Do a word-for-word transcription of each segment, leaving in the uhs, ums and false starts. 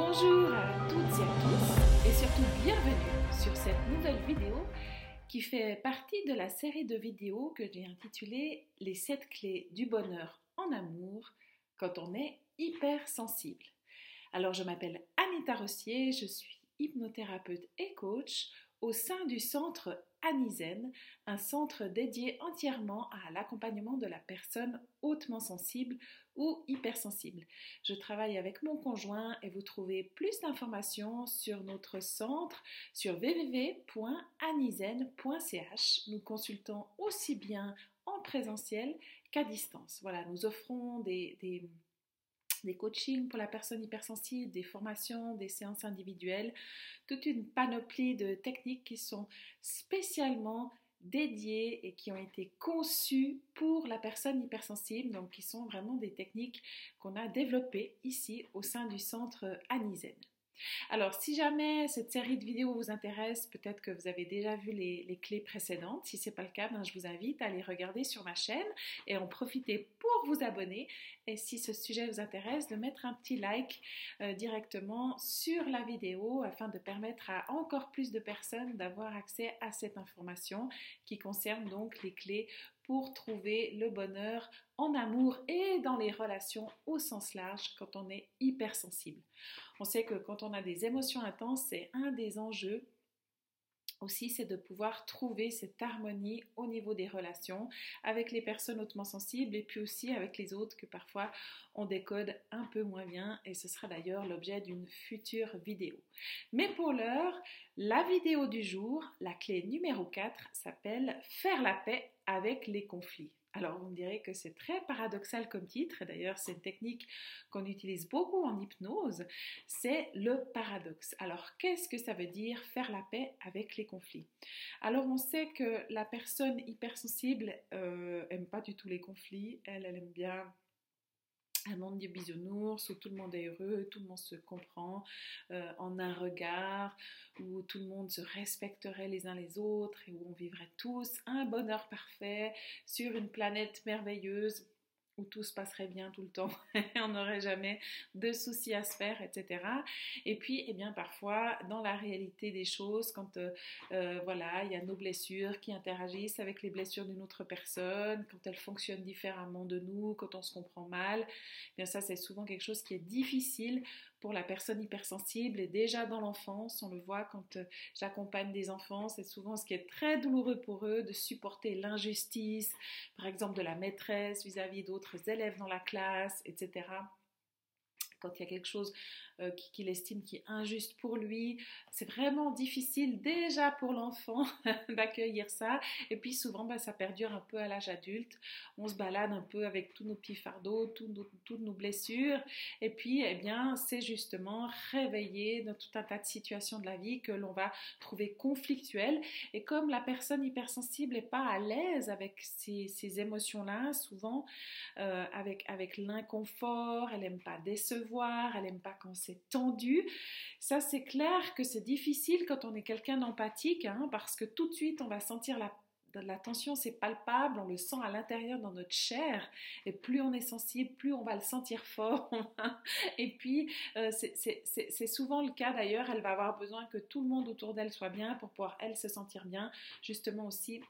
Bonjour à toutes et à tous et surtout bienvenue sur cette nouvelle vidéo qui fait partie de la série de vidéos que j'ai intitulée Les sept clés du bonheur en amour quand on est hypersensible. Alors je m'appelle Anita Rossier, je suis hypnothérapeute et coach au sein du centre Anizen, un centre dédié entièrement à l'accompagnement de la personne hautement sensible ou hypersensible. Je travaille avec mon conjoint et vous trouvez plus d'informations sur notre centre sur w w w point anizen point c h. Nous consultons aussi bien en présentiel qu'à distance. Voilà, nous offrons des, des des coachings pour la personne hypersensible, des formations, des séances individuelles, toute une panoplie de techniques qui sont spécialement dédiées et qui ont été conçues pour la personne hypersensible, donc qui sont vraiment des techniques qu'on a développées ici au sein du centre Anizen. Alors, si jamais cette série de vidéos vous intéresse, peut-être que vous avez déjà vu les, les clés précédentes. Si ce n'est pas le cas, ben, je vous invite à aller regarder sur ma chaîne et en profiter pour vous abonner. Et si ce sujet vous intéresse, de mettre un petit like euh, directement sur la vidéo afin de permettre à encore plus de personnes d'avoir accès à cette information qui concerne donc les clés pour trouver le bonheur en amour et dans les relations au sens large quand on est hypersensible. On sait que quand on a des émotions intenses, c'est un des enjeux aussi, c'est de pouvoir trouver cette harmonie au niveau des relations avec les personnes hautement sensibles et puis aussi avec les autres que parfois on décode un peu moins bien, et ce sera d'ailleurs l'objet d'une future vidéo. Mais pour l'heure, la vidéo du jour, la clé numéro quatre, s'appelle « Faire la paix avec les conflits ». Alors, vous me direz que c'est très paradoxal comme titre, et d'ailleurs c'est une technique qu'on utilise beaucoup en hypnose, c'est le paradoxe. Alors, qu'est-ce que ça veut dire faire la paix avec les conflits? Alors, on sait que la personne hypersensible euh, aime pas du tout les conflits, elle, elle aime bien un monde du bisounours où tout le monde est heureux, tout le monde se comprend euh, en un regard, où tout le monde se respecterait les uns les autres et où on vivrait tous un bonheur parfait sur une planète merveilleuse où tout se passerait bien tout le temps, on n'aurait jamais de soucis à se faire, et cetera. Et puis, eh bien, parfois, dans la réalité des choses, quand euh, euh, voilà, il y a nos blessures qui interagissent avec les blessures d'une autre personne, quand elles fonctionnent différemment de nous, quand on se comprend mal, eh bien ça, c'est souvent quelque chose qui est difficile pour la personne hypersensible. Et déjà dans l'enfance, on le voit quand euh, j'accompagne des enfants, c'est souvent ce qui est très douloureux pour eux de supporter l'injustice, par exemple de la maîtresse vis-à-vis d'autres élèves dans la classe, et cetera. Quand il y a quelque chose euh, qu'il estime qui est injuste pour lui, c'est vraiment difficile déjà pour l'enfant d'accueillir ça. Et puis souvent, bah, ça perdure un peu à l'âge adulte. On se balade un peu avec tous nos petits fardeaux, tous nos, toutes nos blessures. Et puis, eh bien, c'est justement réveillé dans tout un tas de situations de la vie que l'on va trouver conflictuelles. Et comme la personne hypersensible n'est pas à l'aise avec ces, ces émotions-là, souvent euh, avec, avec l'inconfort, elle n'aime pas décevoir, elle n'aime pas quand c'est tendu. Ça, c'est clair que c'est difficile quand on est quelqu'un d'empathique, hein, parce que tout de suite, on va sentir la la tension, c'est palpable, on le sent à l'intérieur dans notre chair, et plus on est sensible, plus on va le sentir fort. Et puis, euh, c'est, c'est, c'est, c'est souvent le cas d'ailleurs, elle va avoir besoin que tout le monde autour d'elle soit bien pour pouvoir, elle, se sentir bien, justement aussi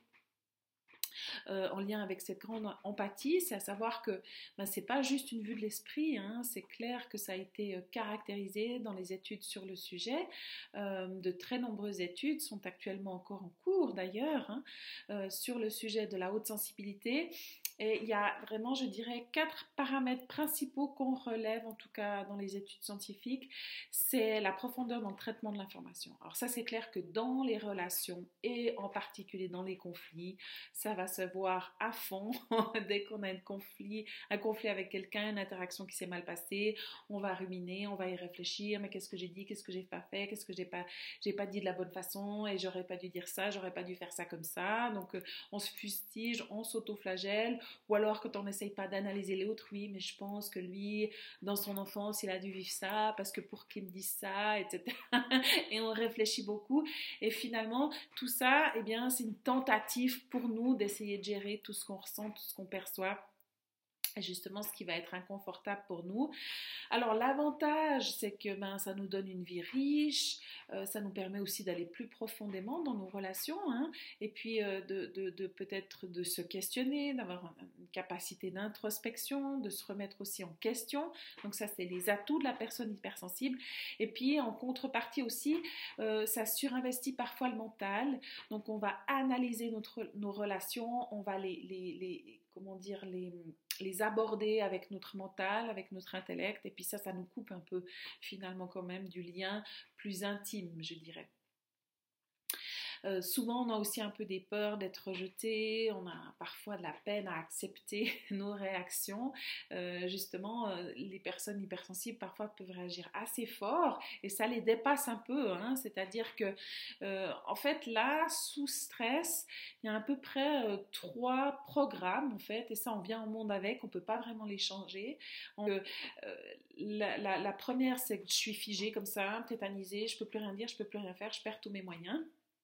Euh, en lien avec cette grande empathie, c'est à savoir que ben, c'est pas juste une vue de l'esprit, hein, c'est clair que ça a été caractérisé dans les études sur le sujet. Euh, de très nombreuses études sont actuellement encore en cours d'ailleurs hein, euh, sur le sujet de la haute sensibilité. Et il y a vraiment, je dirais, quatre paramètres principaux qu'on relève, en tout cas dans les études scientifiques. C'est la profondeur dans le traitement de l'information. Alors ça, c'est clair que dans les relations, et en particulier dans les conflits, ça va se voir à fond. Dès qu'on a un conflit, un conflit avec quelqu'un, une interaction qui s'est mal passée, on va ruminer, on va y réfléchir. Mais qu'est-ce que j'ai dit, qu'est-ce que j'ai pas fait, qu'est-ce que j'ai pas, j'ai pas dit de la bonne façon, et j'aurais pas dû dire ça, j'aurais pas dû faire ça comme ça. Donc euh, on se fustige, on s'auto-flagelle. Ou alors quand on n'essaye pas d'analyser l'autre, oui, mais je pense que lui, dans son enfance, il a dû vivre ça, parce que pour qu'il me dise ça, et cetera. Et on réfléchit beaucoup. Et finalement, tout ça, eh bien, c'est une tentative pour nous d'essayer de gérer tout ce qu'on ressent, tout ce qu'on perçoit justement ce qui va être inconfortable pour nous. Alors l'avantage, c'est que ben, ça nous donne une vie riche, euh, ça nous permet aussi d'aller plus profondément dans nos relations, hein, et puis euh, de, de, de peut-être de se questionner, d'avoir une capacité d'introspection, de se remettre aussi en question. Donc ça, c'est les atouts de la personne hypersensible. Et puis en contrepartie aussi, euh, ça surinvestit parfois le mental. Donc on va analyser notre, nos relations, on va les, les, les comment dire, les les aborder avec notre mental, avec notre intellect, et puis ça, ça nous coupe un peu finalement quand même du lien plus intime, je dirais. Euh, souvent, on a aussi un peu des peurs d'être rejeté, on a parfois de la peine à accepter nos réactions. Euh, justement, euh, les personnes hypersensibles parfois peuvent réagir assez fort et ça les dépasse un peu, hein. C'est-à-dire que, euh, en fait, là, sous stress, il y a à peu près euh, trois programmes, en fait, et ça, on vient au monde avec, on ne peut pas vraiment les changer. Donc, euh, la, la, la première, c'est que je suis figée comme ça, tétanisée, je ne peux plus rien dire, je ne peux plus rien faire, je perds tous mes moyens.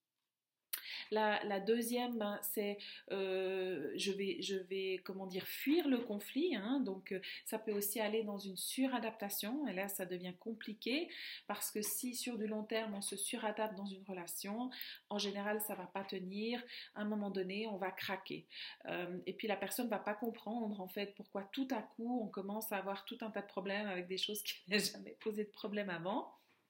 La, la deuxième, ben, c'est euh, je vais, je vais, comment dire, fuir le conflit, hein, donc euh, ça peut aussi aller dans une suradaptation, et là ça devient compliqué, parce que si sur du long terme on se suradapte dans une relation, en général ça va pas tenir, à un moment donné on va craquer, euh, et puis la personne va pas comprendre en fait pourquoi tout à coup on commence à avoir tout un tas de problèmes avec des choses qui n'avaient jamais posé de problème avant.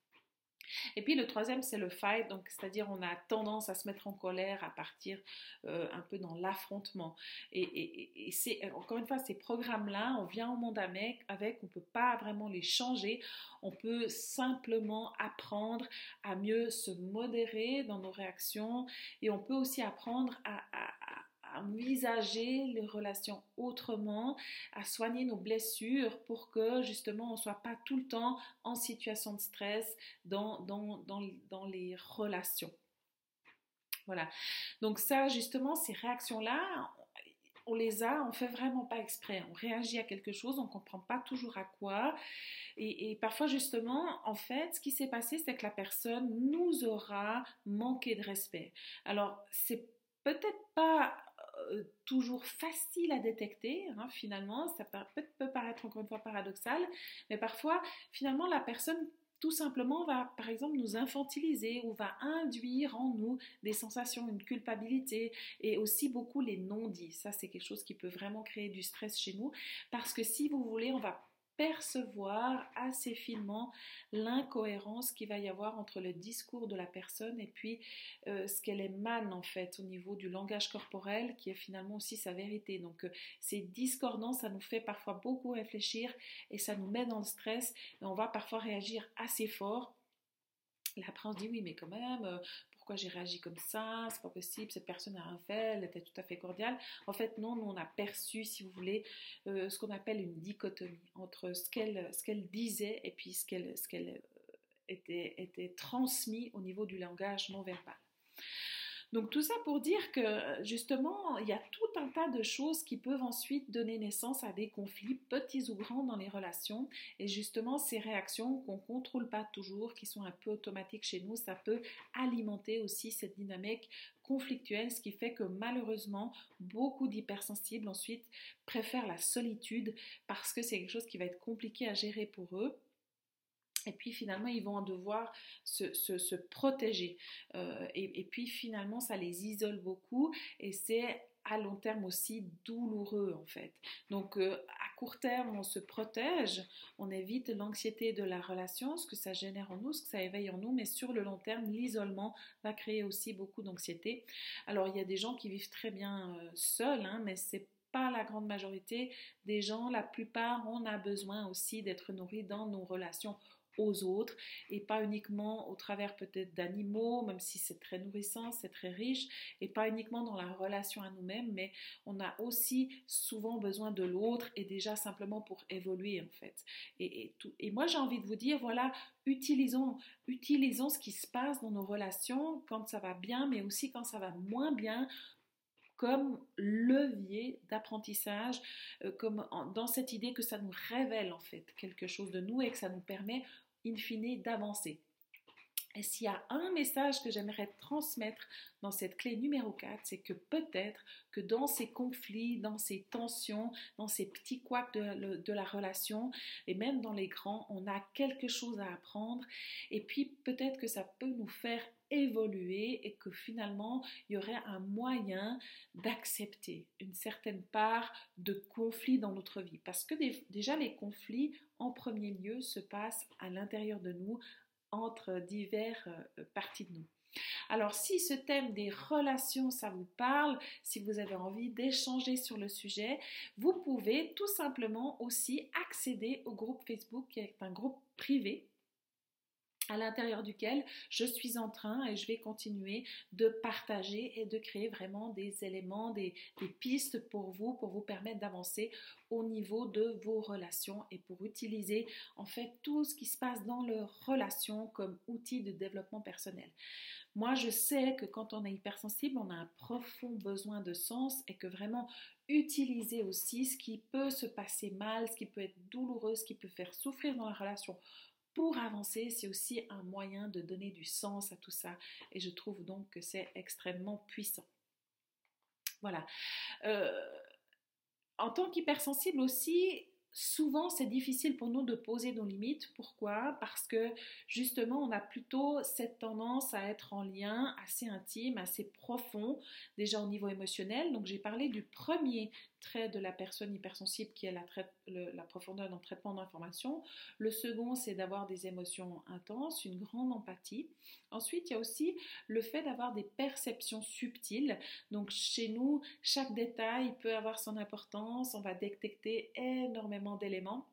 Et puis le troisième, c'est le fight, donc c'est-à-dire on a tendance à se mettre en colère, à partir euh, un peu dans l'affrontement. Et, et, et c'est, encore une fois, ces programmes-là, on vient au monde avec, avec on ne peut pas vraiment les changer, on peut simplement apprendre à mieux se modérer dans nos réactions et on peut aussi apprendre à, à, à à envisager les relations autrement, à soigner nos blessures pour que justement on ne soit pas tout le temps en situation de stress dans, dans, dans, dans les relations. Voilà. Donc ça, justement, ces réactions-là, on les a, on fait vraiment pas exprès. On réagit à quelque chose, on comprend pas toujours à quoi. Et, et parfois, justement, en fait, ce qui s'est passé, c'est que la personne nous aura manqué de respect. Alors, c'est peut-être pas euh, toujours facile à détecter, hein, finalement, ça peut, peut paraître encore une fois paradoxal, mais parfois, finalement, la personne tout simplement va, par exemple, nous infantiliser ou va induire en nous des sensations, une culpabilité et aussi beaucoup les non-dits. Ça, c'est quelque chose qui peut vraiment créer du stress chez nous parce que si vous voulez, on va percevoir assez finement l'incohérence qu'il va y avoir entre le discours de la personne et puis euh, ce qu'elle émane en fait au niveau du langage corporel qui est finalement aussi sa vérité. Donc euh, ces discordances, ça nous fait parfois beaucoup réfléchir et ça nous met dans le stress et on va parfois réagir assez fort. Et après on se dit oui mais quand même euh, pourquoi j'ai réagi comme ça, c'est pas possible, cette personne n'a rien fait, elle était tout à fait cordiale. En fait non, nous on a perçu si vous voulez euh, ce qu'on appelle une dichotomie entre ce qu'elle, ce qu'elle disait et puis ce qu'elle, ce qu'elle était, était transmis au niveau du langage non verbal. Donc tout ça pour dire que justement, il y a tout un tas de choses qui peuvent ensuite donner naissance à des conflits, petits ou grands, dans les relations. Et justement, ces réactions qu'on ne contrôle pas toujours, qui sont un peu automatiques chez nous, ça peut alimenter aussi cette dynamique conflictuelle, ce qui fait que malheureusement, beaucoup d'hypersensibles ensuite préfèrent la solitude parce que c'est quelque chose qui va être compliqué à gérer pour eux. Et puis finalement, ils vont devoir se, se, se protéger. Euh, et, et puis finalement, ça les isole beaucoup et c'est à long terme aussi douloureux en fait. Donc euh, à court terme, on se protège, on évite l'anxiété de la relation, ce que ça génère en nous, ce que ça éveille en nous, mais sur le long terme, l'isolement va créer aussi beaucoup d'anxiété. Alors il y a des gens qui vivent très bien euh, seuls, hein, mais c'est pas la grande majorité des gens. La plupart, on a besoin aussi d'être nourris dans nos relations aux autres et pas uniquement au travers peut-être d'animaux, même si c'est très nourrissant, c'est très riche, et pas uniquement dans la relation à nous-mêmes, mais on a aussi souvent besoin de l'autre et déjà simplement pour évoluer en fait. Et, et, tout, et moi j'ai envie de vous dire, voilà, utilisons, utilisons ce qui se passe dans nos relations quand ça va bien, mais aussi quand ça va moins bien, comme levier d'apprentissage, euh, comme en, dans cette idée que ça nous révèle en fait quelque chose de nous et que ça nous permet in fine d'avancer. Et s'il y a un message que j'aimerais transmettre dans cette clé numéro quatre, c'est que peut-être que dans ces conflits, dans ces tensions, dans ces petits couacs de, de la relation, et même dans les grands, on a quelque chose à apprendre. Et puis peut-être que ça peut nous faire évoluer et que finalement, il y aurait un moyen d'accepter une certaine part de conflit dans notre vie. Parce que déjà, les conflits, en premier lieu, se passent à l'intérieur de nous, entre diverses parties de nous. Alors, si ce thème des relations, ça vous parle, si vous avez envie d'échanger sur le sujet, vous pouvez tout simplement aussi accéder au groupe Facebook, qui est un groupe privé, à l'intérieur duquel je suis en train et je vais continuer de partager et de créer vraiment des éléments, des, des pistes pour vous, pour vous permettre d'avancer au niveau de vos relations et pour utiliser en fait tout ce qui se passe dans leurs relations comme outil de développement personnel. Moi, je sais que quand on est hypersensible, on a un profond besoin de sens et que vraiment utiliser aussi ce qui peut se passer mal, ce qui peut être douloureux, ce qui peut faire souffrir dans la relation, pour avancer, c'est aussi un moyen de donner du sens à tout ça. Et je trouve donc que c'est extrêmement puissant. Voilà. Euh, en tant qu'hypersensible aussi, souvent c'est difficile pour nous de poser nos limites. Pourquoi ? Parce que justement, on a plutôt cette tendance à être en lien assez intime, assez profond, déjà au niveau émotionnel. Donc j'ai parlé du premier trait de la personne hypersensible qui est la, trai- le, la profondeur dans le traitement d'information. Le second, c'est d'avoir des émotions intenses, une grande empathie. Ensuite, il y a aussi le fait d'avoir des perceptions subtiles. Donc chez nous, chaque détail peut avoir son importance, on va détecter énormément d'éléments.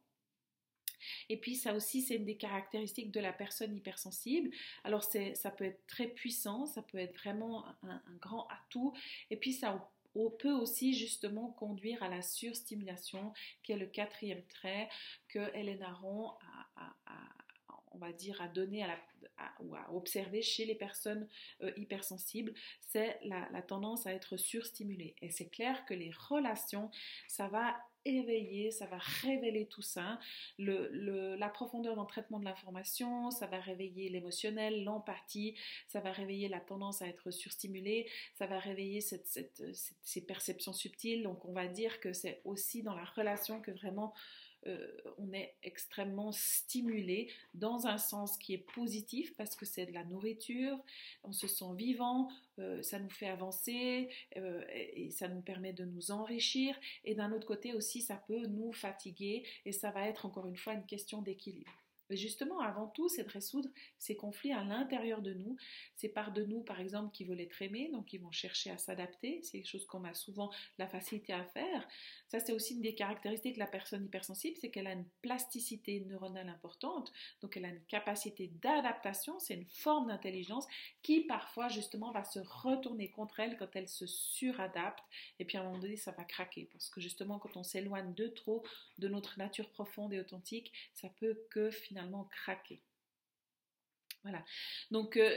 Et puis ça aussi, c'est une des caractéristiques de la personne hypersensible. Alors c'est, ça peut être très puissant, ça peut être vraiment un, un grand atout. Et puis ça peut aussi justement conduire à la surstimulation, qui est le quatrième trait que Hélène Aron a, a, a, on va dire, a donné à la, à, ou à observer chez les personnes euh, hypersensibles, c'est la, la tendance à être surstimulée. Et c'est clair que les relations, ça va éveiller, ça va révéler tout ça, le, le, la profondeur dans le traitement de l'information, ça va réveiller l'émotionnel, l'empathie, ça va réveiller la tendance à être surstimulé, ça va réveiller cette, cette, cette, ces perceptions subtiles. Donc on va dire que c'est aussi dans la relation que vraiment euh, on est extrêmement stimulé dans un sens qui est positif parce que c'est de la nourriture, on se sent vivant, euh, ça nous fait avancer euh, et, et ça nous permet de nous enrichir, et d'un autre côté aussi ça peut nous fatiguer et ça va être encore une fois une question d'équilibre. Et justement, avant tout, c'est de résoudre ces conflits à l'intérieur de nous. C'est par de nous, par exemple, qui veulent être aimés, donc ils vont chercher à s'adapter. C'est quelque chose qu'on a souvent la facilité à faire. Ça, c'est aussi une des caractéristiques de la personne hypersensible, c'est qu'elle a une plasticité neuronale importante, donc elle a une capacité d'adaptation, c'est une forme d'intelligence qui parfois, justement, va se retourner contre elle quand elle se suradapte. Et puis à un moment donné, ça va craquer, parce que justement, quand on s'éloigne de trop de notre nature profonde et authentique, ça peut que finalement craquer. Voilà. Donc, euh,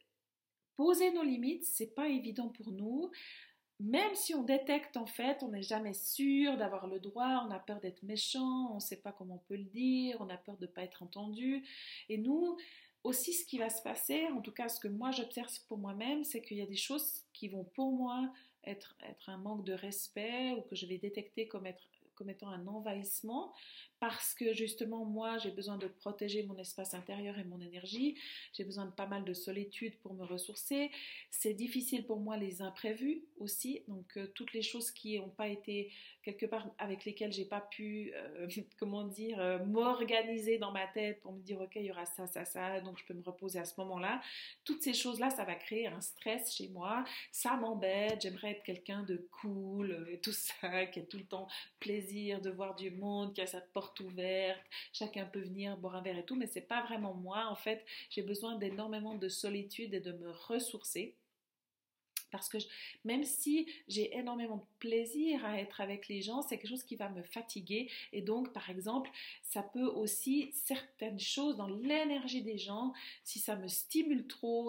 poser nos limites, c'est pas évident pour nous. Même si on détecte, en fait, on n'est jamais sûr d'avoir le droit, on a peur d'être méchant, on ne sait pas comment on peut le dire, on a peur de ne pas être entendu. Et nous, aussi, ce qui va se passer, en tout cas, ce que moi j'observe pour moi-même, c'est qu'il y a des choses qui vont pour moi être, être un manque de respect ou que je vais détecter comme être comme étant un envahissement, parce que justement moi j'ai besoin de protéger mon espace intérieur et mon énergie, j'ai besoin de pas mal de solitude pour me ressourcer, c'est difficile pour moi les imprévus aussi, donc euh, toutes les choses qui n'ont pas été quelque part avec lesquelles j'ai pas pu euh, comment dire euh, m'organiser dans ma tête pour me dire ok il y aura ça ça ça donc je peux me reposer à ce moment-là, toutes ces choses là ça va créer un stress chez moi, ça m'embête, j'aimerais être quelqu'un de cool et tout ça, qui a tout le temps plaisir de voir du monde, qui a sa porte ouverte, chacun peut venir boire un verre et tout, mais c'est pas vraiment moi. En fait, j'ai besoin d'énormément de solitude et de me ressourcer. Parce que je, même si j'ai énormément de plaisir à être avec les gens, c'est quelque chose qui va me fatiguer. Et donc, par exemple, ça peut aussi, certaines choses dans l'énergie des gens, si ça me stimule trop, s'ils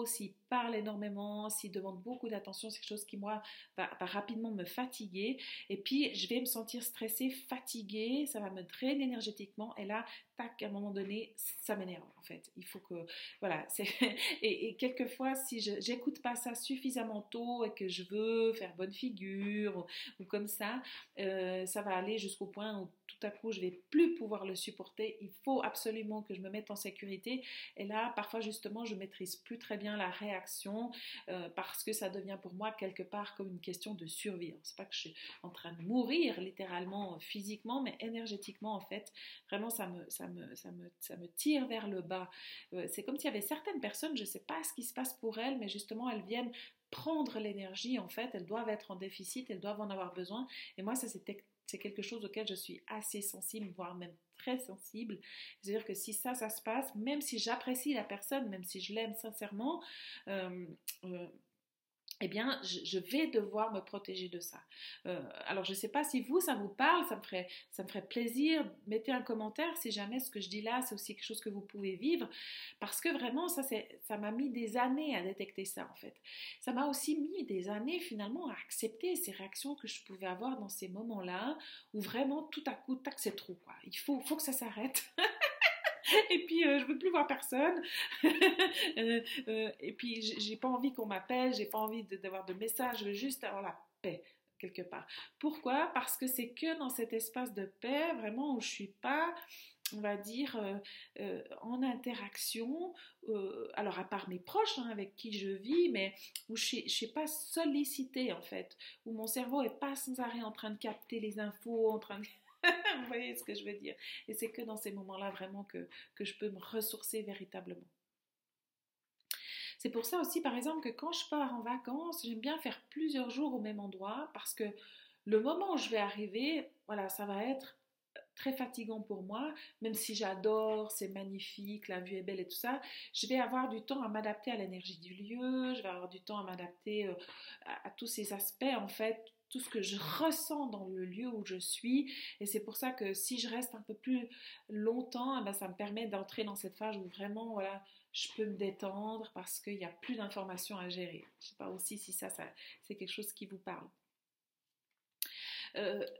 parle énormément, s'il demande beaucoup d'attention, c'est quelque chose qui, moi, va, va rapidement me fatiguer. Et puis, je vais me sentir stressée, fatiguée, ça va me drainer énergétiquement. Et là, tac, à un moment donné, ça m'énerve, en fait. Il faut que, voilà. C'est et, et quelquefois, si je n'écoute pas ça suffisamment tôt et que je veux faire bonne figure ou, ou comme ça, euh, ça va aller jusqu'au point où tout à coup, je vais plus pouvoir le supporter. Il faut absolument que je me mette en sécurité. Et là, parfois, justement, je maîtrise plus très bien la réaction euh, parce que ça devient pour moi quelque part comme une question de survie. C'est pas que je suis en train de mourir littéralement physiquement, mais énergétiquement, en fait, vraiment, ça me, ça me, ça me, ça me tire vers le bas. Euh, c'est comme s'il y avait certaines personnes, je sais pas ce qui se passe pour elles, mais justement, elles viennent prendre l'énergie, en fait. Elles doivent être en déficit, elles doivent en avoir besoin. Et moi, ça, c'était c'est quelque chose auquel je suis assez sensible, voire même très sensible. C'est-à-dire que si ça, ça se passe, même si j'apprécie la personne, même si je l'aime sincèrement, euh, euh, eh bien, je, je vais devoir me protéger de ça. Euh, alors, je ne sais pas si vous, ça vous parle, ça me ferait, ça me ferait plaisir. Mettez un commentaire si jamais ce que je dis là, c'est aussi quelque chose que vous pouvez vivre. Parce que vraiment, ça, c'est, ça m'a mis des années à détecter ça, en fait. Ça m'a aussi mis des années, finalement, à accepter ces réactions que je pouvais avoir dans ces moments-là, où vraiment, tout à coup, tac, c'est trop, quoi. Il faut, faut que ça s'arrête. Et puis euh, je veux plus voir personne euh, euh, et puis j'ai pas envie qu'on m'appelle, j'ai pas envie de, d'avoir de messages, je veux juste avoir la paix quelque part. Pourquoi? Parce que c'est que dans cet espace de paix vraiment où je suis pas, on va dire, euh, euh, en interaction, euh, alors à part mes proches hein, avec qui je vis, mais où je ne suis pas sollicitée en fait, où mon cerveau est pas sans arrêt en train de capter les infos, en train de vous voyez ce que je veux dire? Et c'est que dans ces moments-là vraiment que, que je peux me ressourcer véritablement. C'est pour ça aussi, par exemple, que quand je pars en vacances, j'aime bien faire plusieurs jours au même endroit parce que le moment où je vais arriver, voilà, ça va être très fatigant pour moi, même si j'adore, c'est magnifique, la vue est belle et tout ça, je vais avoir du temps à m'adapter à l'énergie du lieu, je vais avoir du temps à m'adapter euh, à, à tous ces aspects en fait, tout ce que je ressens dans le lieu où je suis. Et c'est pour ça que si je reste un peu plus longtemps, eh ben, ça me permet d'entrer dans cette phase où vraiment, voilà, je peux me détendre parce qu'il n'y a plus d'informations à gérer. Je ne sais pas aussi si ça, ça c'est quelque chose qui vous parle. Euh,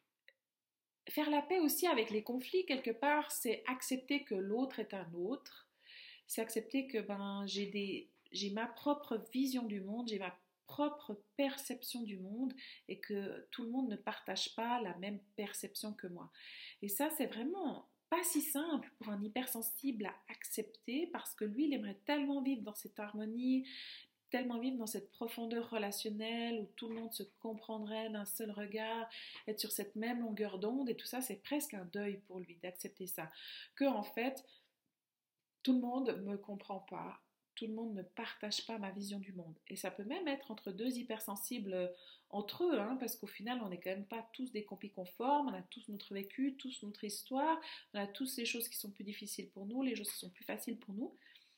faire la paix aussi avec les conflits, quelque part, c'est accepter que l'autre est un autre. C'est accepter que ben, j'ai, des, j'ai ma propre vision du monde, j'ai ma propre perception du monde et que tout le monde ne partage pas la même perception que moi. Et ça, c'est vraiment pas si simple pour un hypersensible à accepter parce que lui, il aimerait tellement vivre dans cette harmonie, tellement vivre dans cette profondeur relationnelle où tout le monde se comprendrait d'un seul regard, être sur cette même longueur d'onde et tout ça, c'est presque un deuil pour lui d'accepter ça. Que en fait, tout le monde ne me comprend pas, tout le monde ne partage pas ma vision du monde. Et ça peut même être entre deux hypersensibles entre eux, hein, parce qu'au final, on n'est quand même pas tous des copies conformes, on a tous notre vécu, tous notre histoire, on a tous les choses qui sont plus difficiles pour nous, les choses qui sont plus faciles pour nous.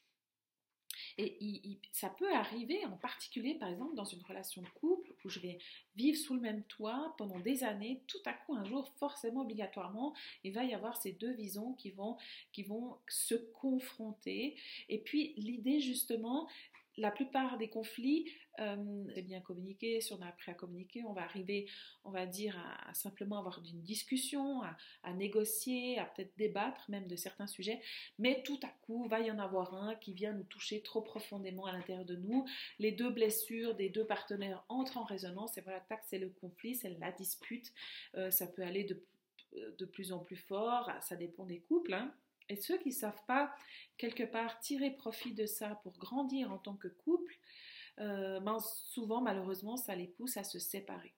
Et il, il, ça peut arriver, en particulier par exemple dans une relation de couple où je vais vivre sous le même toit pendant des années, tout à coup un jour forcément obligatoirement il va y avoir ces deux visions qui vont, qui vont se confronter. Et puis l'idée justement, la plupart des conflits, euh, c'est bien communiquer, si on a appris à communiquer, on va arriver, on va dire, à, à simplement avoir une discussion, à, à négocier, à peut-être débattre même de certains sujets, mais tout à coup, va y en avoir un qui vient nous toucher trop profondément à l'intérieur de nous, les deux blessures des deux partenaires entrent en résonance, et voilà, tac, c'est le conflit, c'est la dispute, euh, ça peut aller de, de plus en plus fort, ça dépend des couples, hein. Et ceux qui ne savent pas, quelque part, tirer profit de ça pour grandir en tant que couple, euh, ben souvent, malheureusement, ça les pousse à se séparer.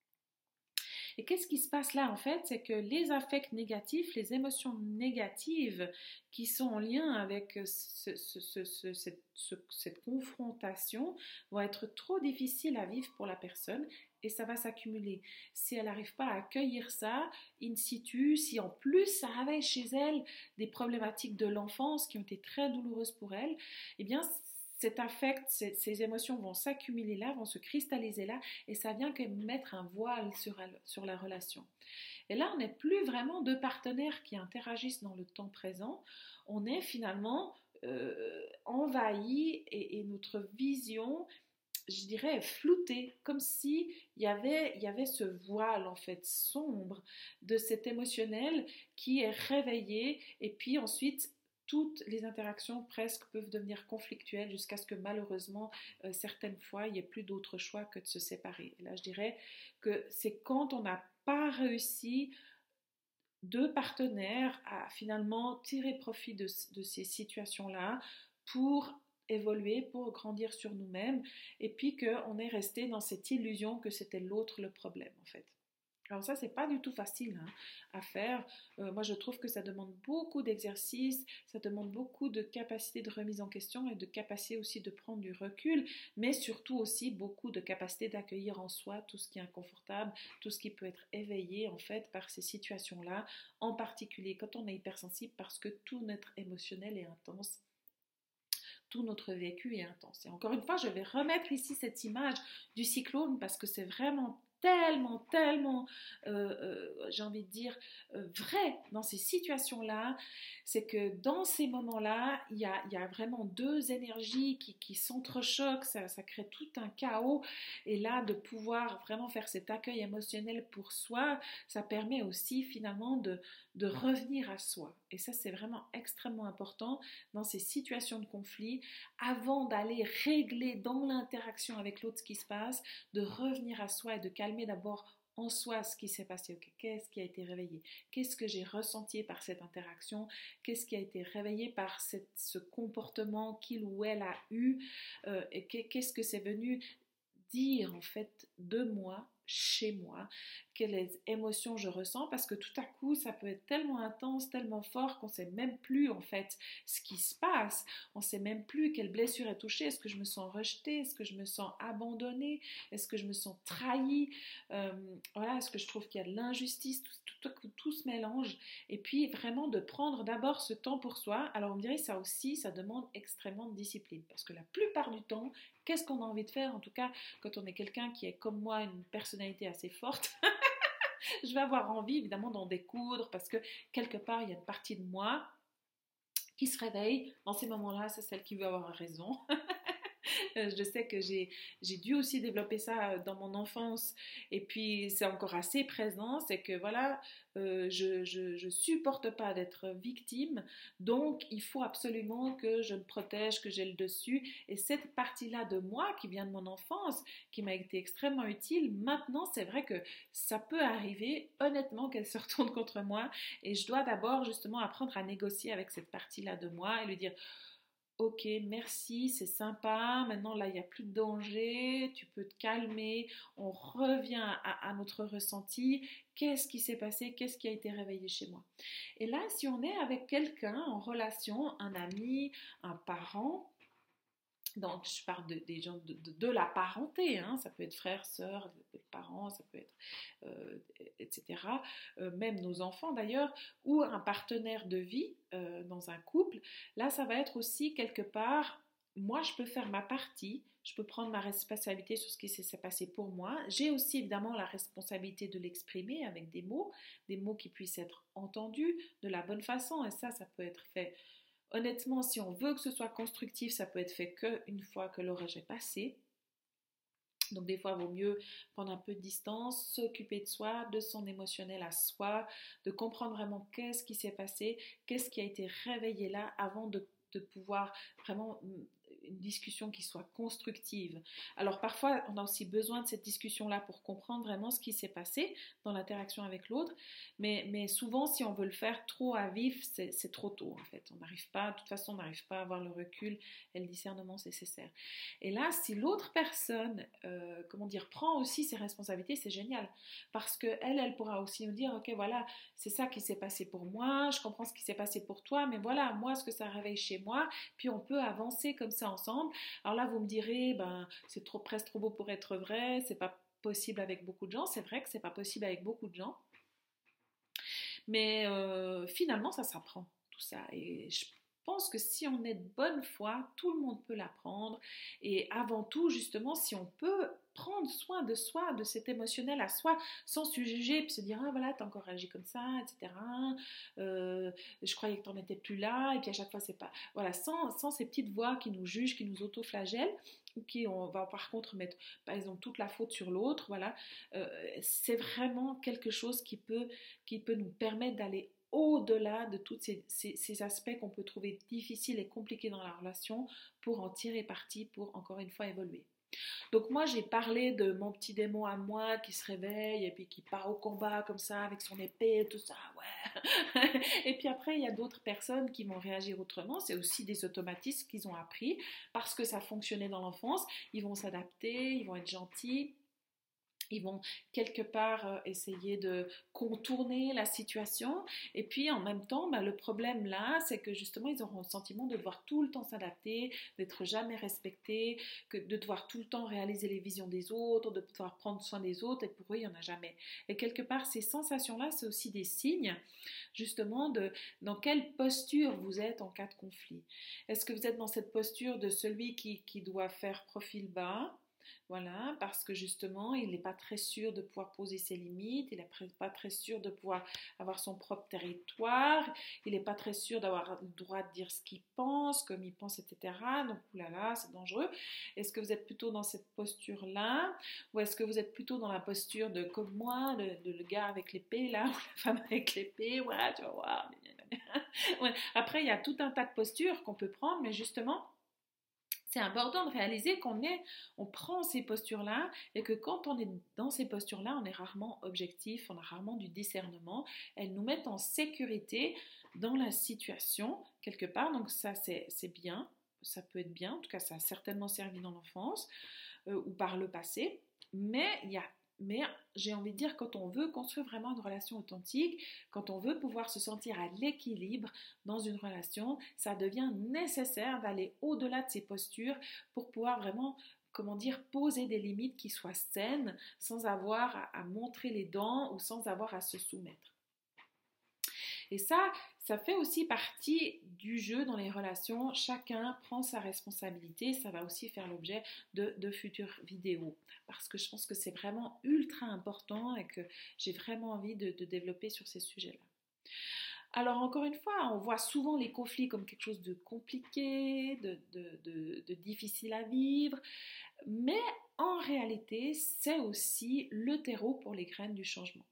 Et qu'est-ce qui se passe là, en fait? C'est que les affects négatifs, les émotions négatives qui sont en lien avec ce, ce, ce, ce, cette, ce, cette confrontation vont être trop difficiles à vivre pour la personne. Et ça va s'accumuler. Si elle n'arrive pas à accueillir ça, in situ, si en plus ça réveille chez elle des problématiques de l'enfance qui ont été très douloureuses pour elle, eh bien cet affect, ces, ces émotions vont s'accumuler là, vont se cristalliser là, et ça vient que mettre un voile sur, elle, sur la relation. Et là, on n'est plus vraiment deux partenaires qui interagissent dans le temps présent, on est finalement euh, envahie et, et notre vision, je dirais, floutée, comme si il y avait, il y avait ce voile en fait sombre de cet émotionnel qui est réveillé, et puis ensuite toutes les interactions presque peuvent devenir conflictuelles jusqu'à ce que malheureusement euh, certaines fois il n'y ait plus d'autre choix que de se séparer. Et là je dirais que c'est quand on n'a pas réussi deux partenaires à finalement tirer profit de, de ces situations-là pour évoluer, pour grandir sur nous-mêmes, et puis qu'on est resté dans cette illusion que c'était l'autre le problème en fait. Alors ça, c'est pas du tout facile hein, à faire. Euh, moi, je trouve que ça demande beaucoup d'exercice, ça demande beaucoup de capacité de remise en question et de capacité aussi de prendre du recul, mais surtout aussi beaucoup de capacité d'accueillir en soi tout ce qui est inconfortable, tout ce qui peut être éveillé en fait par ces situations-là, en particulier quand on est hypersensible, parce que tout notre émotionnel est intense. Tout notre vécu est intense. Et encore une fois, je vais remettre ici cette image du cyclone parce que c'est vraiment tellement, tellement, euh, euh, j'ai envie de dire, euh, vrai dans ces situations-là. C'est que dans ces moments-là, il y a, il y a vraiment deux énergies qui, qui s'entrechoquent, ça, ça crée tout un chaos. Et là, de pouvoir vraiment faire cet accueil émotionnel pour soi, ça permet aussi finalement de, de revenir à soi. Et ça, c'est vraiment extrêmement important dans ces situations de conflit, avant d'aller régler dans l'interaction avec l'autre ce qui se passe, de revenir à soi et de calmer d'abord en soi ce qui s'est passé. Okay, qu'est-ce qui a été réveillé? Qu'est-ce que j'ai ressenti par cette interaction? Qu'est-ce qui a été réveillé par cette, ce comportement qu'il ou elle a eu? euh, et qu'est-ce que c'est venu dire en fait de moi, chez moi, quelles émotions je ressens, parce que tout à coup ça peut être tellement intense, tellement fort qu'on ne sait même plus en fait ce qui se passe, on ne sait même plus quelle blessure est touchée. Est-ce que je me sens rejetée, est-ce que je me sens abandonnée, est-ce que je me sens trahie, euh, voilà, est-ce que je trouve qu'il y a de l'injustice, tout, tout, tout, tout se mélange. Et puis vraiment de prendre d'abord ce temps pour soi. Alors on me dirait ça aussi, ça demande extrêmement de discipline, parce que la plupart du temps, qu'est-ce qu'on a envie de faire? En tout cas, quand on est quelqu'un qui est comme moi, une personnalité assez forte, je vais avoir envie évidemment d'en découdre, parce que quelque part, il y a une partie de moi qui se réveille. Dans ces moments-là, c'est celle qui veut avoir raison. Je sais que j'ai, j'ai dû aussi développer ça dans mon enfance, et puis c'est encore assez présent, c'est que voilà, euh, je, je, je supporte pas d'être victime, donc il faut absolument que je me protège, que j'ai le dessus, et cette partie-là de moi qui vient de mon enfance, qui m'a été extrêmement utile, maintenant c'est vrai que ça peut arriver honnêtement qu'elle se retourne contre moi, et je dois d'abord justement apprendre à négocier avec cette partie-là de moi et lui dire: ok, merci, c'est sympa, maintenant là il n'y a plus de danger, tu peux te calmer, on revient à, à notre ressenti, qu'est-ce qui s'est passé, qu'est-ce qui a été réveillé chez moi. Et là, si on est avec quelqu'un en relation, un ami, un parent, donc je parle de, des gens de, de, de la parenté, hein, ça peut être frère, sœur, parents, ça peut être, euh, et cetera. Euh, même nos enfants d'ailleurs, ou un partenaire de vie euh, dans un couple. Là, ça va être aussi quelque part, moi je peux faire ma partie, je peux prendre ma responsabilité sur ce qui s'est passé pour moi. J'ai aussi évidemment la responsabilité de l'exprimer avec des mots, des mots qui puissent être entendus de la bonne façon, et ça, ça peut être fait. Honnêtement, si on veut que ce soit constructif, ça peut être fait qu'une fois que l'orage est passé. Donc des fois, il vaut mieux prendre un peu de distance, s'occuper de soi, de son émotionnel à soi, de comprendre vraiment qu'est-ce qui s'est passé, qu'est-ce qui a été réveillé là avant de, de pouvoir vraiment une discussion qui soit constructive. Alors parfois, on a aussi besoin de cette discussion-là pour comprendre vraiment ce qui s'est passé dans l'interaction avec l'autre, mais, mais souvent, si on veut le faire trop à vif, c'est, c'est trop tôt en fait. On n'arrive pas, de toute façon, on n'arrive pas à avoir le recul et le discernement nécessaire. Et là, si l'autre personne, euh, comment dire, prend aussi ses responsabilités, c'est génial, parce qu'elle, elle pourra aussi nous dire, ok, voilà, c'est ça qui s'est passé pour moi, je comprends ce qui s'est passé pour toi, mais voilà, moi, ce que ça réveille chez moi, puis on peut avancer comme ça ensemble. Alors là, vous me direz, ben, c'est trop, presque trop beau pour être vrai, c'est pas possible avec beaucoup de gens. C'est vrai que c'est pas possible avec beaucoup de gens, mais euh, finalement, ça s'apprend tout ça. Et je pense que si on est de bonne foi, tout le monde peut l'apprendre. Et avant tout, justement, si on peut prendre soin de soi, de cet émotionnel à soi, sans se juger, puis se dire, ah voilà, t'as encore réagi comme ça, et cetera. Euh, je croyais que t'en étais plus là, et puis à chaque fois, c'est pas... Voilà, sans, sans ces petites voix qui nous jugent, qui nous auto-flagellent, ou qui on va par contre mettre, par exemple, toute la faute sur l'autre, voilà, euh, c'est vraiment quelque chose qui peut, qui peut nous permettre d'aller au-delà de tous ces, ces, ces aspects qu'on peut trouver difficiles et compliqués dans la relation pour en tirer parti, pour encore une fois évoluer. Donc moi j'ai parlé de mon petit démon à moi qui se réveille et puis qui part au combat comme ça avec son épée et tout ça, ouais. Et puis après il y a d'autres personnes qui vont réagir autrement, c'est aussi des automatismes qu'ils ont appris parce que ça fonctionnait dans l'enfance, ils vont s'adapter, ils vont être gentils. Ils vont quelque part euh, essayer de contourner la situation. Et puis en même temps, bah, le problème là, c'est que justement, ils auront le sentiment de devoir tout le temps s'adapter, d'être jamais respectés, que de devoir tout le temps réaliser les visions des autres, de devoir prendre soin des autres. Et pour eux, il n'y en a jamais. Et quelque part, ces sensations-là, c'est aussi des signes justement de dans quelle posture vous êtes en cas de conflit. Est-ce que vous êtes dans cette posture de celui qui, qui doit faire profil bas? Voilà, parce que justement, il n'est pas très sûr de pouvoir poser ses limites, il n'est pas très sûr de pouvoir avoir son propre territoire, il n'est pas très sûr d'avoir le droit de dire ce qu'il pense, comme il pense, et cetera. Donc, oulala, c'est dangereux. Est-ce que vous êtes plutôt dans cette posture-là, ou est-ce que vous êtes plutôt dans la posture de, comme moi, le, de, le gars avec l'épée, là, ou la femme avec l'épée, voilà, tu vas voir. Ouais. Après, il y a tout un tas de postures qu'on peut prendre, mais justement, c'est important de réaliser qu'on est, on prend ces postures-là et que quand on est dans ces postures-là, on est rarement objectif, on a rarement du discernement. Elles nous mettent en sécurité dans la situation quelque part, donc ça c'est, c'est bien, ça peut être bien, en tout cas ça a certainement servi dans l'enfance euh, ou par le passé, mais il y a Mais j'ai envie de dire, quand on veut construire vraiment une relation authentique, quand on veut pouvoir se sentir à l'équilibre dans une relation, ça devient nécessaire d'aller au-delà de ces postures pour pouvoir vraiment, comment dire, poser des limites qui soient saines, sans avoir à, à montrer les dents ou sans avoir à se soumettre. Et ça, ça fait aussi partie du jeu dans les relations. Chacun prend sa responsabilité. Ça va aussi faire l'objet de, de futures vidéos. Parce que je pense que c'est vraiment ultra important et que j'ai vraiment envie de, de développer sur ces sujets-là. Alors encore une fois, on voit souvent les conflits comme quelque chose de compliqué, de, de, de, de difficile à vivre. Mais en réalité, c'est aussi le terreau pour les graines du changement.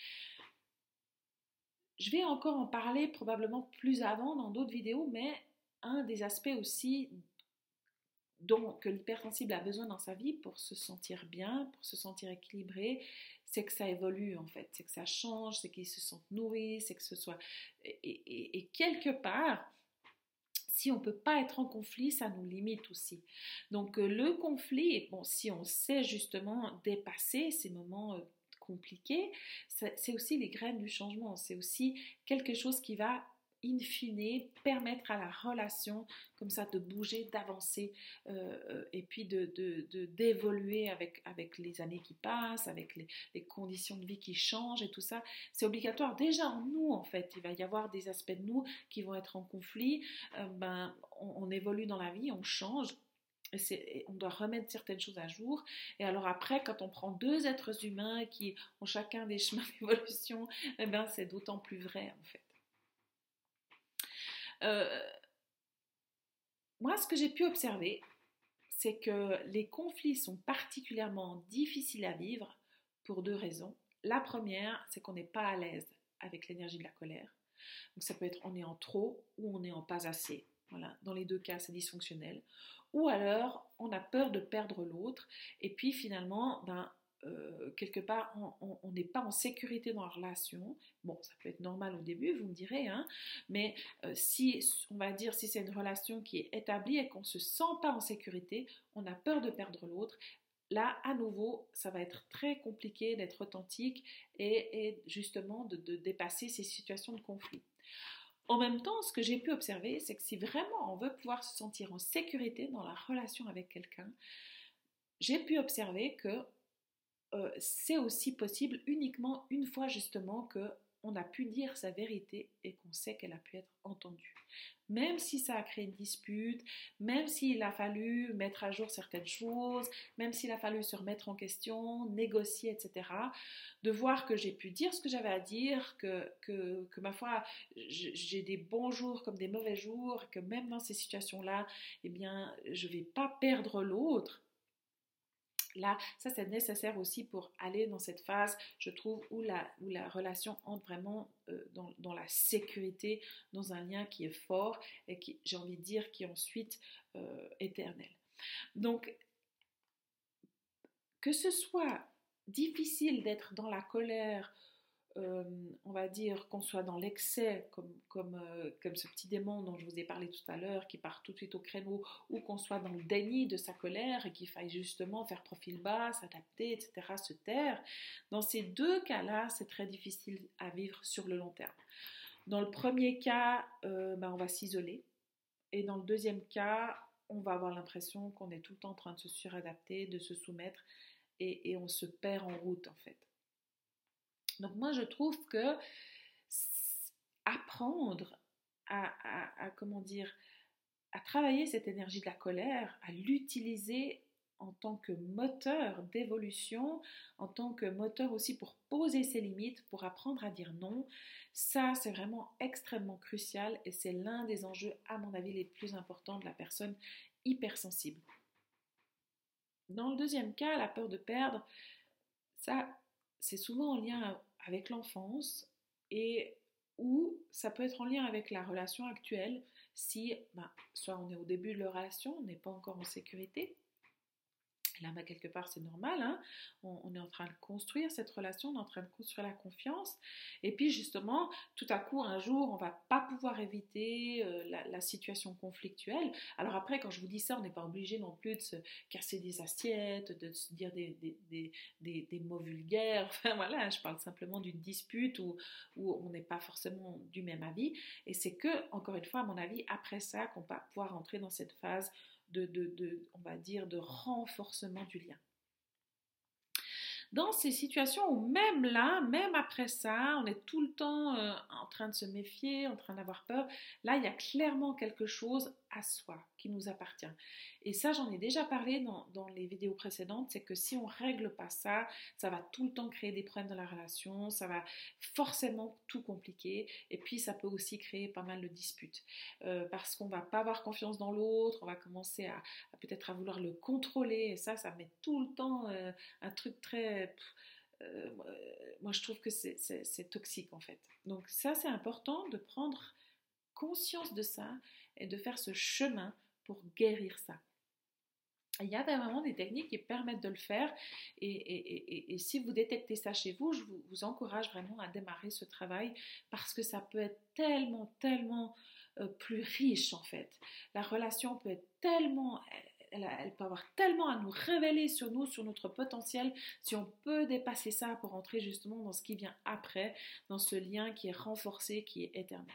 Je vais encore en parler probablement plus avant dans d'autres vidéos, mais un des aspects aussi dont, que l'hypersensible a besoin dans sa vie pour se sentir bien, pour se sentir équilibré, c'est que ça évolue en fait, c'est que ça change, c'est qu'il se sente nourri, c'est que ce soit... Et, et, et quelque part, si on ne peut pas être en conflit, ça nous limite aussi. Donc le conflit, bon, si on sait justement dépasser ces moments euh, compliqué, c'est aussi les graines du changement, c'est aussi quelque chose qui va in fine permettre à la relation comme ça de bouger, d'avancer euh, et puis de, de, de, d'évoluer avec, avec les années qui passent, avec les, les conditions de vie qui changent et tout ça. C'est obligatoire déjà en nous en fait, il va y avoir des aspects de nous qui vont être en conflit, euh, ben, on, on évolue dans la vie, on change. Et c'est, on doit remettre certaines choses à jour. Et alors après, quand on prend deux êtres humains qui ont chacun des chemins d'évolution, eh ben c'est d'autant plus vrai en fait. Euh, moi, ce que j'ai pu observer, c'est que les conflits sont particulièrement difficiles à vivre pour deux raisons. La première, c'est qu'on n'est pas à l'aise avec l'énergie de la colère. Donc ça peut être on est en trop ou on est en pas assez. Voilà. Dans les deux cas, c'est dysfonctionnel. Ou alors, on a peur de perdre l'autre. Et puis finalement, ben, euh, quelque part, on n'est pas en sécurité dans la relation. Bon, ça peut être normal au début, vous me direz, hein, mais euh, si, on va dire, si c'est une relation qui est établie et qu'on ne se sent pas en sécurité, on a peur de perdre l'autre. Là, à nouveau, ça va être très compliqué d'être authentique et, et justement de, de dépasser ces situations de conflit. En même temps, ce que j'ai pu observer, c'est que si vraiment on veut pouvoir se sentir en sécurité dans la relation avec quelqu'un, j'ai pu observer que euh, c'est aussi possible uniquement une fois justement que on a pu dire sa vérité et qu'on sait qu'elle a pu être entendue. Même si ça a créé une dispute, même s'il a fallu mettre à jour certaines choses, même s'il a fallu se remettre en question, négocier, et cetera, de voir que j'ai pu dire ce que j'avais à dire, que, que, que ma foi, j'ai des bons jours comme des mauvais jours, que même dans ces situations-là, eh bien, je ne vais pas perdre l'autre. Là, ça c'est nécessaire aussi pour aller dans cette phase, je trouve, où la, où la relation entre vraiment euh, dans, dans la sécurité, dans un lien qui est fort et qui, j'ai envie de dire, qui est ensuite euh, éternel. Donc, que ce soit difficile d'être dans la colère, euh, on va dire qu'on soit dans l'excès, comme, comme, euh, comme ce petit démon dont je vous ai parlé tout à l'heure, qui part tout de suite au créneau, ou qu'on soit dans le déni de sa colère et qu'il faille justement faire profil bas, s'adapter, et cetera, se taire. Dans ces deux cas-là, c'est très difficile à vivre sur le long terme. Dans le premier cas, euh, ben on va s'isoler, et dans le deuxième cas, on va avoir l'impression qu'on est tout le temps en train de se suradapter, de se soumettre, et, et on se perd en route en fait. Donc moi je trouve que apprendre à, à, à, comment dire, à travailler cette énergie de la colère, à l'utiliser en tant que moteur d'évolution, en tant que moteur aussi pour poser ses limites, pour apprendre à dire non, ça c'est vraiment extrêmement crucial et c'est l'un des enjeux à mon avis les plus importants de la personne hypersensible. Dans le deuxième cas, la peur de perdre, ça c'est souvent en lien avec l'enfance et ou ça peut être en lien avec la relation actuelle si ben, soit on est au début de la relation, on n'est pas encore en sécurité. Là, ben, quelque part, c'est normal, hein? on, on est en train de construire cette relation, on est en train de construire la confiance. Et puis, justement, tout à coup, un jour, on ne va pas pouvoir éviter euh, la, la situation conflictuelle. Alors après, quand je vous dis ça, on n'est pas obligé non plus de se casser des assiettes, de se dire des, des, des, des, des mots vulgaires. Enfin, voilà, je parle simplement d'une dispute où, où on n'est pas forcément du même avis. Et c'est que, encore une fois, à mon avis, après ça, qu'on va pouvoir entrer dans cette phase De, de, de, on va dire, de renforcement du lien. Dans ces situations où même là, même après ça, on est tout le temps euh, en train de se méfier, en train d'avoir peur, là, il y a clairement quelque chose à soi qui nous appartient. Et ça, j'en ai déjà parlé dans, dans les vidéos précédentes, c'est que si on ne règle pas ça, ça va tout le temps créer des problèmes dans la relation, ça va forcément tout compliquer, et puis ça peut aussi créer pas mal de disputes, euh, parce qu'on ne va pas avoir confiance dans l'autre, on va commencer à, à peut-être à vouloir le contrôler, et ça, ça met tout le temps euh, un truc très... Euh, moi je trouve que c'est, c'est, c'est toxique en fait. Donc ça c'est important de prendre conscience de ça et de faire ce chemin pour guérir ça. Il y a vraiment des techniques qui permettent de le faire et, et, et, et si vous détectez ça chez vous, je vous, vous encourage vraiment à démarrer ce travail parce que ça peut être tellement, tellement euh, plus riche en fait. La relation peut être tellement... Elle, elle peut avoir tellement à nous révéler sur nous, sur notre potentiel, si on peut dépasser ça pour entrer justement dans ce qui vient après, dans ce lien qui est renforcé, qui est éternel.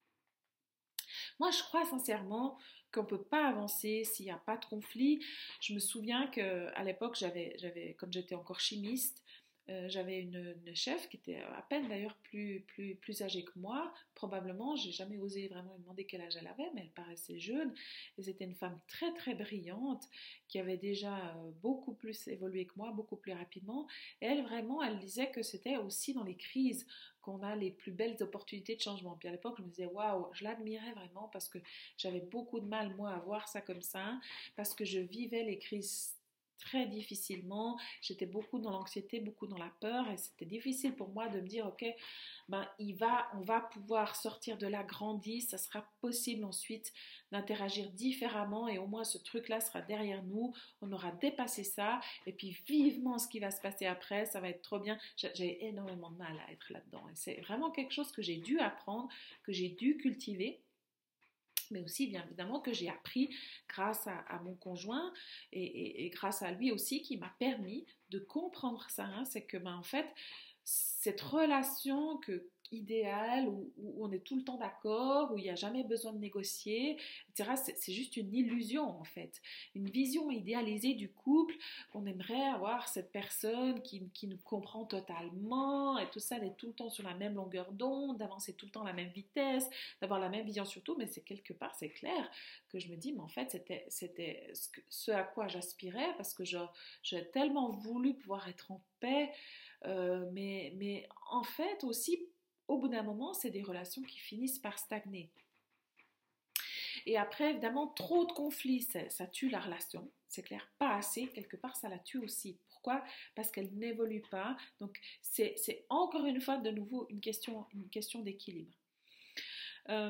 Moi, je crois sincèrement qu'on ne peut pas avancer s'il n'y a pas de conflit. Je me souviens qu'à l'époque, j'avais, j'avais, quand j'étais encore chimiste, Euh, j'avais une, une chef qui était à peine d'ailleurs plus, plus, plus âgée que moi, probablement, j'ai jamais osé vraiment lui demander quel âge elle avait, mais elle paraissait jeune, et c'était une femme très très brillante, qui avait déjà beaucoup plus évolué que moi, beaucoup plus rapidement, et elle vraiment, elle disait que c'était aussi dans les crises qu'on a les plus belles opportunités de changement. Puis à l'époque, je me disais, waouh, je l'admirais vraiment, parce que j'avais beaucoup de mal, moi, à voir ça comme ça, parce que je vivais les crises très difficilement, j'étais beaucoup dans l'anxiété, beaucoup dans la peur et c'était difficile pour moi de me dire ok, ben il va, on va pouvoir sortir de là grandi, ça sera possible ensuite d'interagir différemment et au moins ce truc là sera derrière nous, on aura dépassé ça et puis vivement ce qui va se passer après, ça va être trop bien. J'ai énormément de mal à être là-dedans et c'est vraiment quelque chose que j'ai dû apprendre, que j'ai dû cultiver, mais aussi bien évidemment que j'ai appris grâce à, à mon conjoint et, et, et grâce à lui aussi qui m'a permis de comprendre ça, hein, c'est que ben, en fait cette relation que, idéal où, où on est tout le temps d'accord, où il n'y a jamais besoin de négocier, et cetera. C'est, c'est juste une illusion en fait, une vision idéalisée du couple, qu'on aimerait avoir cette personne qui, qui nous comprend totalement et tout ça, d'être tout le temps sur la même longueur d'onde, d'avancer tout le temps à la même vitesse, d'avoir la même vision sur tout, mais c'est quelque part, c'est clair que je me dis, mais en fait c'était, c'était ce, que, ce à quoi j'aspirais, parce que je, j'ai tellement voulu pouvoir être en paix, euh, mais, mais en fait aussi, au bout d'un moment, c'est des relations qui finissent par stagner. Et après, évidemment, trop de conflits, ça, ça tue la relation. C'est clair, pas assez, quelque part, ça la tue aussi. Pourquoi? Parce qu'elle n'évolue pas. Donc, c'est, c'est encore une fois, de nouveau, une question, une question d'équilibre. Euh,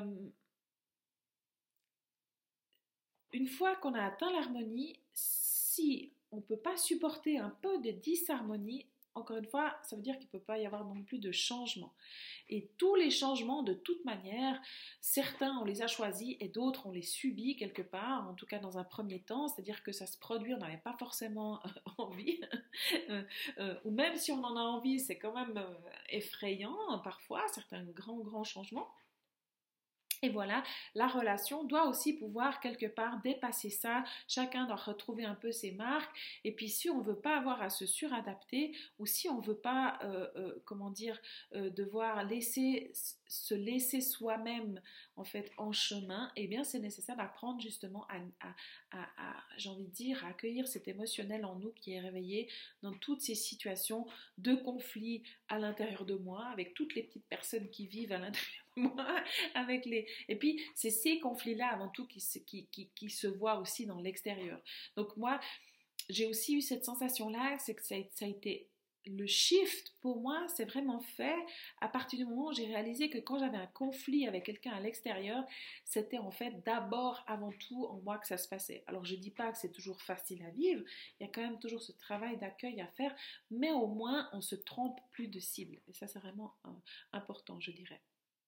une fois qu'on a atteint l'harmonie, si on ne peut pas supporter un peu de disharmonie, encore une fois, ça veut dire qu'il ne peut pas y avoir non plus de changement. Et tous les changements, de toute manière, certains on les a choisis et d'autres on les subit quelque part, en tout cas dans un premier temps, c'est-à-dire que ça se produit, on n'avait pas forcément envie, euh, euh, ou même si on en a envie, c'est quand même euh, effrayant parfois, certains grands, grands changements. Et voilà, la relation doit aussi pouvoir quelque part dépasser ça, chacun doit retrouver un peu ses marques, et puis si on ne veut pas avoir à se suradapter, ou si on ne veut pas, euh, euh, comment dire, euh, devoir laisser, se laisser soi-même en fait en chemin, eh bien c'est nécessaire d'apprendre justement à, à, à, à j'ai envie de dire, à accueillir cet émotionnel en nous qui est réveillé dans toutes ces situations de conflit à l'intérieur de moi, avec toutes les petites personnes qui vivent à l'intérieur de moi, avec les... Et puis, c'est ces conflits-là, avant tout, qui se, qui, qui, qui se voient aussi dans l'extérieur. Donc, moi, j'ai aussi eu cette sensation-là, c'est que ça a, ça a été... Le shift, pour moi, c'est vraiment fait à partir du moment où j'ai réalisé que quand j'avais un conflit avec quelqu'un à l'extérieur, c'était en fait d'abord, avant tout, en moi que ça se passait. Alors, je ne dis pas que c'est toujours facile à vivre, il y a quand même toujours ce travail d'accueil à faire, mais au moins, on ne se trompe plus de cible. Et ça, c'est vraiment euh, important, je dirais.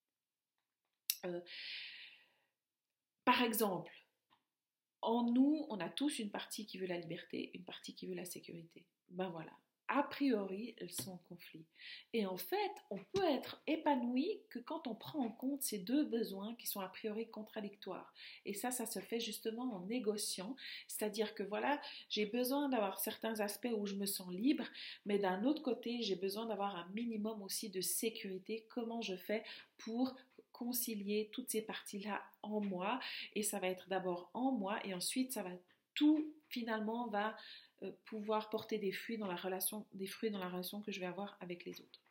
Euh, par exemple, en nous, on a tous une partie qui veut la liberté, une partie qui veut la sécurité. Ben voilà. A priori, elles sont en conflit. Et en fait, on peut être épanoui que quand on prend en compte ces deux besoins qui sont a priori contradictoires. Et ça, ça se fait justement en négociant. C'est-à-dire que voilà, j'ai besoin d'avoir certains aspects où je me sens libre, mais d'un autre côté, j'ai besoin d'avoir un minimum aussi de sécurité. Comment je fais pour concilier toutes ces parties-là en moi? Et ça va être d'abord en moi et ensuite, ça va tout finalement va euh, pouvoir porter des fruits dans la relation, des fruits dans la relation que je vais avoir avec les autres.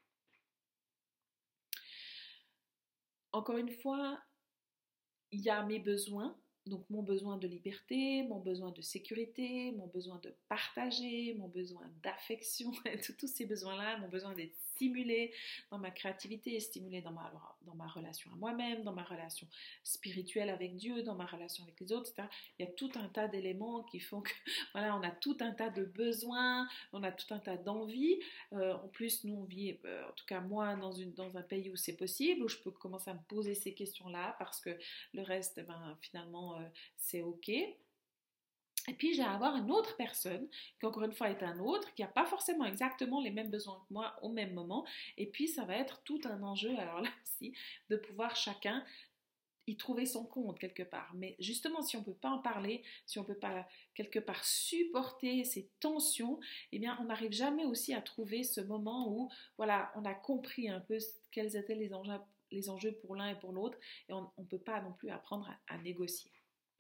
Encore une fois, il y a mes besoins, donc mon besoin de liberté, mon besoin de sécurité, mon besoin de partager, mon besoin d'affection, tous ces besoins-là, mon besoin d'être stimulé dans ma créativité, stimulé dans ma, dans ma relation à moi-même, dans ma relation spirituelle avec Dieu, dans ma relation avec les autres, et cetera. Il y a tout un tas d'éléments qui font que, voilà, on a tout un tas de besoins, on a tout un tas d'envies. Euh, en plus, nous, on vit, euh, en tout cas moi, dans, une, dans un pays où c'est possible, où je peux commencer à me poser ces questions-là, parce que le reste, ben, finalement, euh, c'est OK. Et puis, j'ai à avoir une autre personne, qui encore une fois est un autre, qui n'a pas forcément exactement les mêmes besoins que moi au même moment. Et puis, ça va être tout un enjeu, alors là aussi, de pouvoir chacun y trouver son compte quelque part. Mais justement, si on ne peut pas en parler, si on ne peut pas quelque part supporter ces tensions, eh bien, on n'arrive jamais aussi à trouver ce moment où, voilà, on a compris un peu quels étaient les enjeux, les enjeux pour l'un et pour l'autre, et on ne peut pas non plus apprendre à, à négocier.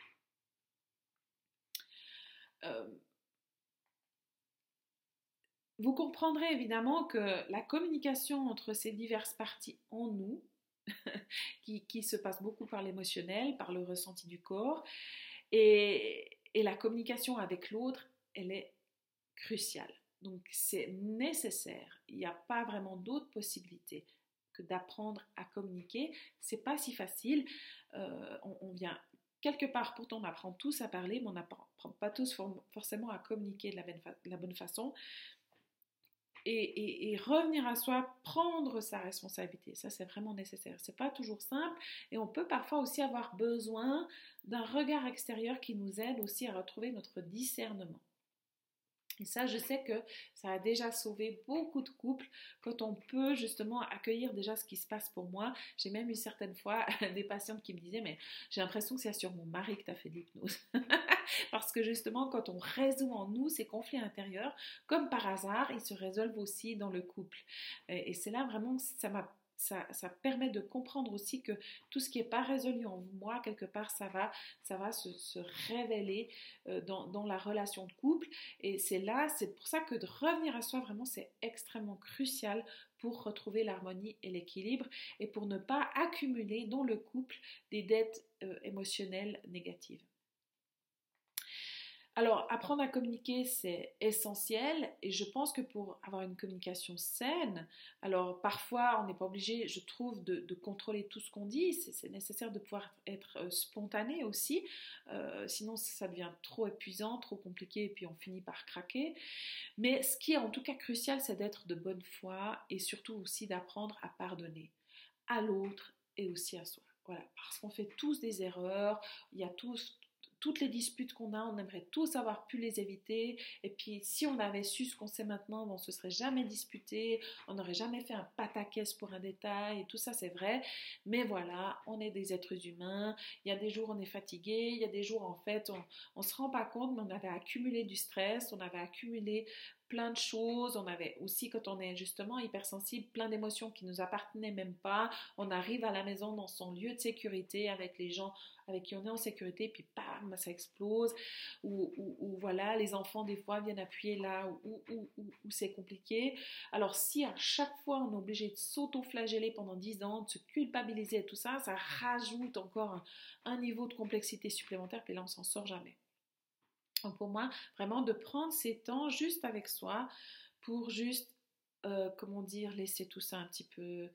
Euh, vous comprendrez évidemment que la communication entre ces diverses parties en nous, qui, qui se passe beaucoup par l'émotionnel, par le ressenti du corps, et, et la communication avec l'autre, elle est cruciale. Donc c'est nécessaire, il n'y a pas vraiment d'autre possibilité que d'apprendre à communiquer. C'est pas si facile, euh, on, on vient quelque part, pourtant on apprend tous à parler, mais on n'apprend pas tous forcément à communiquer de la bonne, fa- de la bonne façon. Et, et, et revenir à soi, prendre sa responsabilité, ça c'est vraiment nécessaire. C'est pas toujours simple et on peut parfois aussi avoir besoin d'un regard extérieur qui nous aide aussi à retrouver notre discernement. Et ça, je sais que ça a déjà sauvé beaucoup de couples quand on peut justement accueillir déjà ce qui se passe pour moi. J'ai même eu certaines fois des patientes qui me disaient, mais j'ai l'impression que c'est sur mon mari que tu as fait de l'hypnose. Parce que justement, quand on résout en nous ces conflits intérieurs, comme par hasard, ils se résolvent aussi dans le couple. Et c'est là vraiment, ça m'a Ça, ça permet de comprendre aussi que tout ce qui n'est pas résolu en moi, quelque part, ça va, ça va se, se révéler euh, dans, dans la relation de couple. Et c'est là, c'est pour ça que de revenir à soi, vraiment, c'est extrêmement crucial pour retrouver l'harmonie et l'équilibre et pour ne pas accumuler dans le couple des dettes euh, émotionnelles négatives. Alors, apprendre à communiquer, c'est essentiel et je pense que pour avoir une communication saine, alors parfois on n'est pas obligé, je trouve, de, de contrôler tout ce qu'on dit, c'est, c'est nécessaire de pouvoir être euh, spontané aussi, euh, sinon ça devient trop épuisant, trop compliqué et puis on finit par craquer. Mais ce qui est en tout cas crucial, c'est d'être de bonne foi et surtout aussi d'apprendre à pardonner à l'autre et aussi à soi. Voilà, parce qu'on fait tous des erreurs, il y a tous toutes les disputes qu'on a, on aimerait tous avoir pu les éviter. Et puis, si on avait su ce qu'on sait maintenant, on ne se serait jamais disputé, on n'aurait jamais fait un pataquès pour un détail, et tout ça, c'est vrai. Mais voilà, on est des êtres humains. Il y a des jours, on est fatigué. Il y a des jours, en fait, on ne se rend pas compte, mais on avait accumulé du stress, on avait accumulé plein de choses, on avait aussi, quand on est justement hypersensible, plein d'émotions qui nous appartenaient même pas, on arrive à la maison dans son lieu de sécurité avec les gens avec qui on est en sécurité, puis bam, ça explose, ou, ou, ou voilà, les enfants des fois viennent appuyer là où, où, où, où c'est compliqué. Alors si à chaque fois on est obligé de s'auto-flageller pendant dix ans, de se culpabiliser et tout ça, ça rajoute encore un, un niveau de complexité supplémentaire, puis là on s'en sort jamais. Donc pour moi, vraiment de prendre ces temps juste avec soi pour juste, euh, comment dire, laisser tout ça un petit peu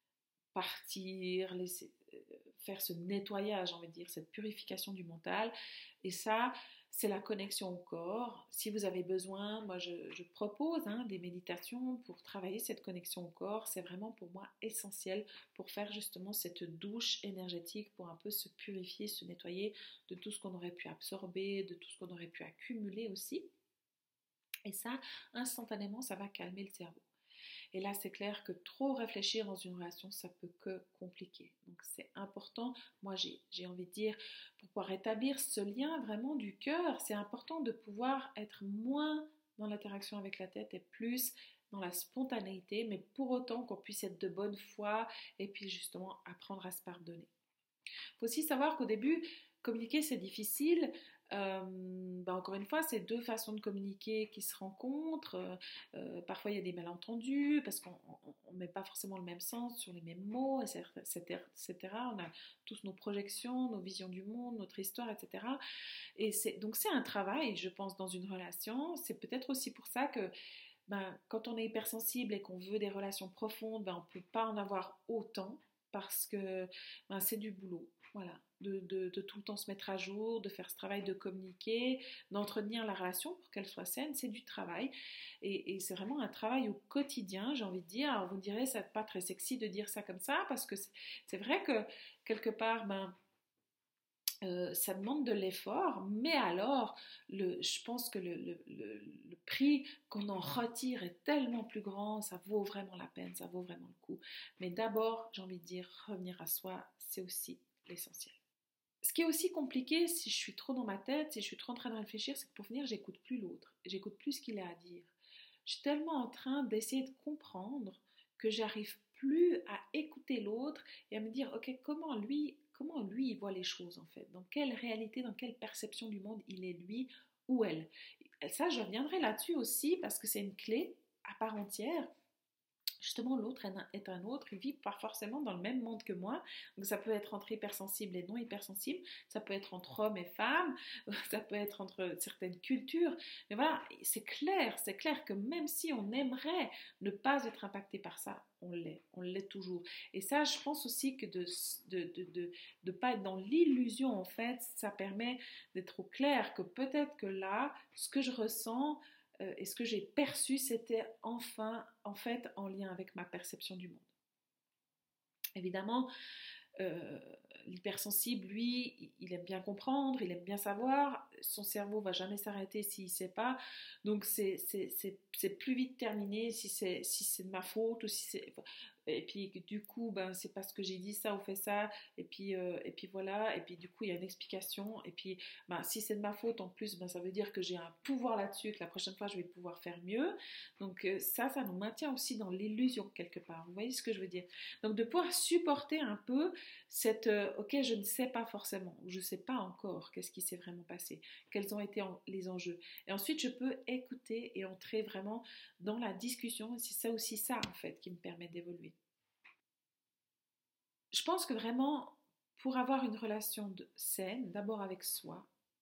partir, laisser, euh, faire ce nettoyage, j'ai envie de dire, cette purification du mental. Et ça, c'est la connexion au corps. Si vous avez besoin, moi je, je propose hein, des méditations pour travailler cette connexion au corps. C'est vraiment pour moi essentiel pour faire justement cette douche énergétique, pour un peu se purifier, se nettoyer de tout ce qu'on aurait pu absorber, de tout ce qu'on aurait pu accumuler aussi. Et ça, instantanément, ça va calmer le cerveau. Et là, c'est clair que trop réfléchir dans une relation, ça peut que compliquer. Donc, c'est important. Moi, j'ai, j'ai envie de dire, pour pouvoir établir ce lien vraiment du cœur, c'est important de pouvoir être moins dans l'interaction avec la tête et plus dans la spontanéité, mais pour autant qu'on puisse être de bonne foi et puis justement apprendre à se pardonner. Il faut aussi savoir qu'au début, communiquer, c'est difficile. Euh, ben encore une fois, c'est deux façons de communiquer qui se rencontrent. Euh, parfois, il y a des malentendus parce qu'on ne met pas forcément le même sens sur les mêmes mots, et cetera. On a tous nos projections, nos visions du monde, notre histoire, et cetera. Et c'est, donc, c'est un travail, je pense, dans une relation. C'est peut-être aussi pour ça que ben, quand on est hypersensible et qu'on veut des relations profondes, ben, on ne peut pas en avoir autant parce que ben, c'est du boulot. Voilà, de, de, de tout le temps se mettre à jour, de faire ce travail de communiquer, d'entretenir la relation pour qu'elle soit saine, c'est du travail. Et, et c'est vraiment un travail au quotidien, j'ai envie de dire. Alors vous me direz, c'est pas très sexy de dire ça comme ça, parce que c'est, c'est vrai que quelque part, ben, euh, ça demande de l'effort, mais alors, le, je pense que le, le, le, le prix qu'on en retire est tellement plus grand, ça vaut vraiment la peine, ça vaut vraiment le coup. Mais d'abord, j'ai envie de dire, revenir à soi, c'est aussi l'essentiel. Ce qui est aussi compliqué, si je suis trop dans ma tête, si je suis trop en train de réfléchir, c'est que pour finir, j'écoute plus l'autre, j'écoute plus ce qu'il a à dire. Je suis tellement en train d'essayer de comprendre que j'arrive plus à écouter l'autre et à me dire, ok, comment lui, comment lui il voit les choses en fait, dans quelle réalité, dans quelle perception du monde il est lui ou elle. Et ça, je reviendrai là-dessus aussi parce que c'est une clé à part entière. Justement, l'autre est un autre, il vit pas forcément dans le même monde que moi, donc ça peut être entre hypersensibles et non hypersensibles, ça peut être entre hommes et femmes, ça peut être entre certaines cultures, mais voilà, c'est clair, c'est clair que même si on aimerait ne pas être impacté par ça, on l'est, on l'est toujours. Et ça, je pense aussi que de de, de, de, de pas être dans l'illusion, en fait, ça permet d'être au clair que peut-être que là, ce que je ressens, Euh, et ce que j'ai perçu, c'était enfin, en fait, en lien avec ma perception du monde. Évidemment, euh, l'hypersensible, lui, il aime bien comprendre, il aime bien savoir, son cerveau va jamais s'arrêter s'il ne sait pas, donc c'est, c'est, c'est, c'est plus vite terminé si c'est, si c'est de ma faute ou si c'est... Et puis du coup, ben, c'est parce que j'ai dit ça ou fait ça, et puis, euh, et puis voilà, et puis du coup il y a une explication, et puis ben, si c'est de ma faute en plus, ben, ça veut dire que j'ai un pouvoir là-dessus, que la prochaine fois je vais pouvoir faire mieux. Donc euh, ça, ça nous maintient aussi dans l'illusion quelque part, vous voyez ce que je veux dire? Donc de pouvoir supporter un peu cette, euh, ok, je ne sais pas forcément, ou je ne sais pas encore qu'est-ce qui s'est vraiment passé, quels ont été en, les enjeux. Et ensuite je peux écouter et entrer vraiment dans la discussion, et c'est ça aussi ça en fait qui me permet d'évoluer. Je pense que vraiment, pour avoir une relation de, saine, d'abord avec soi,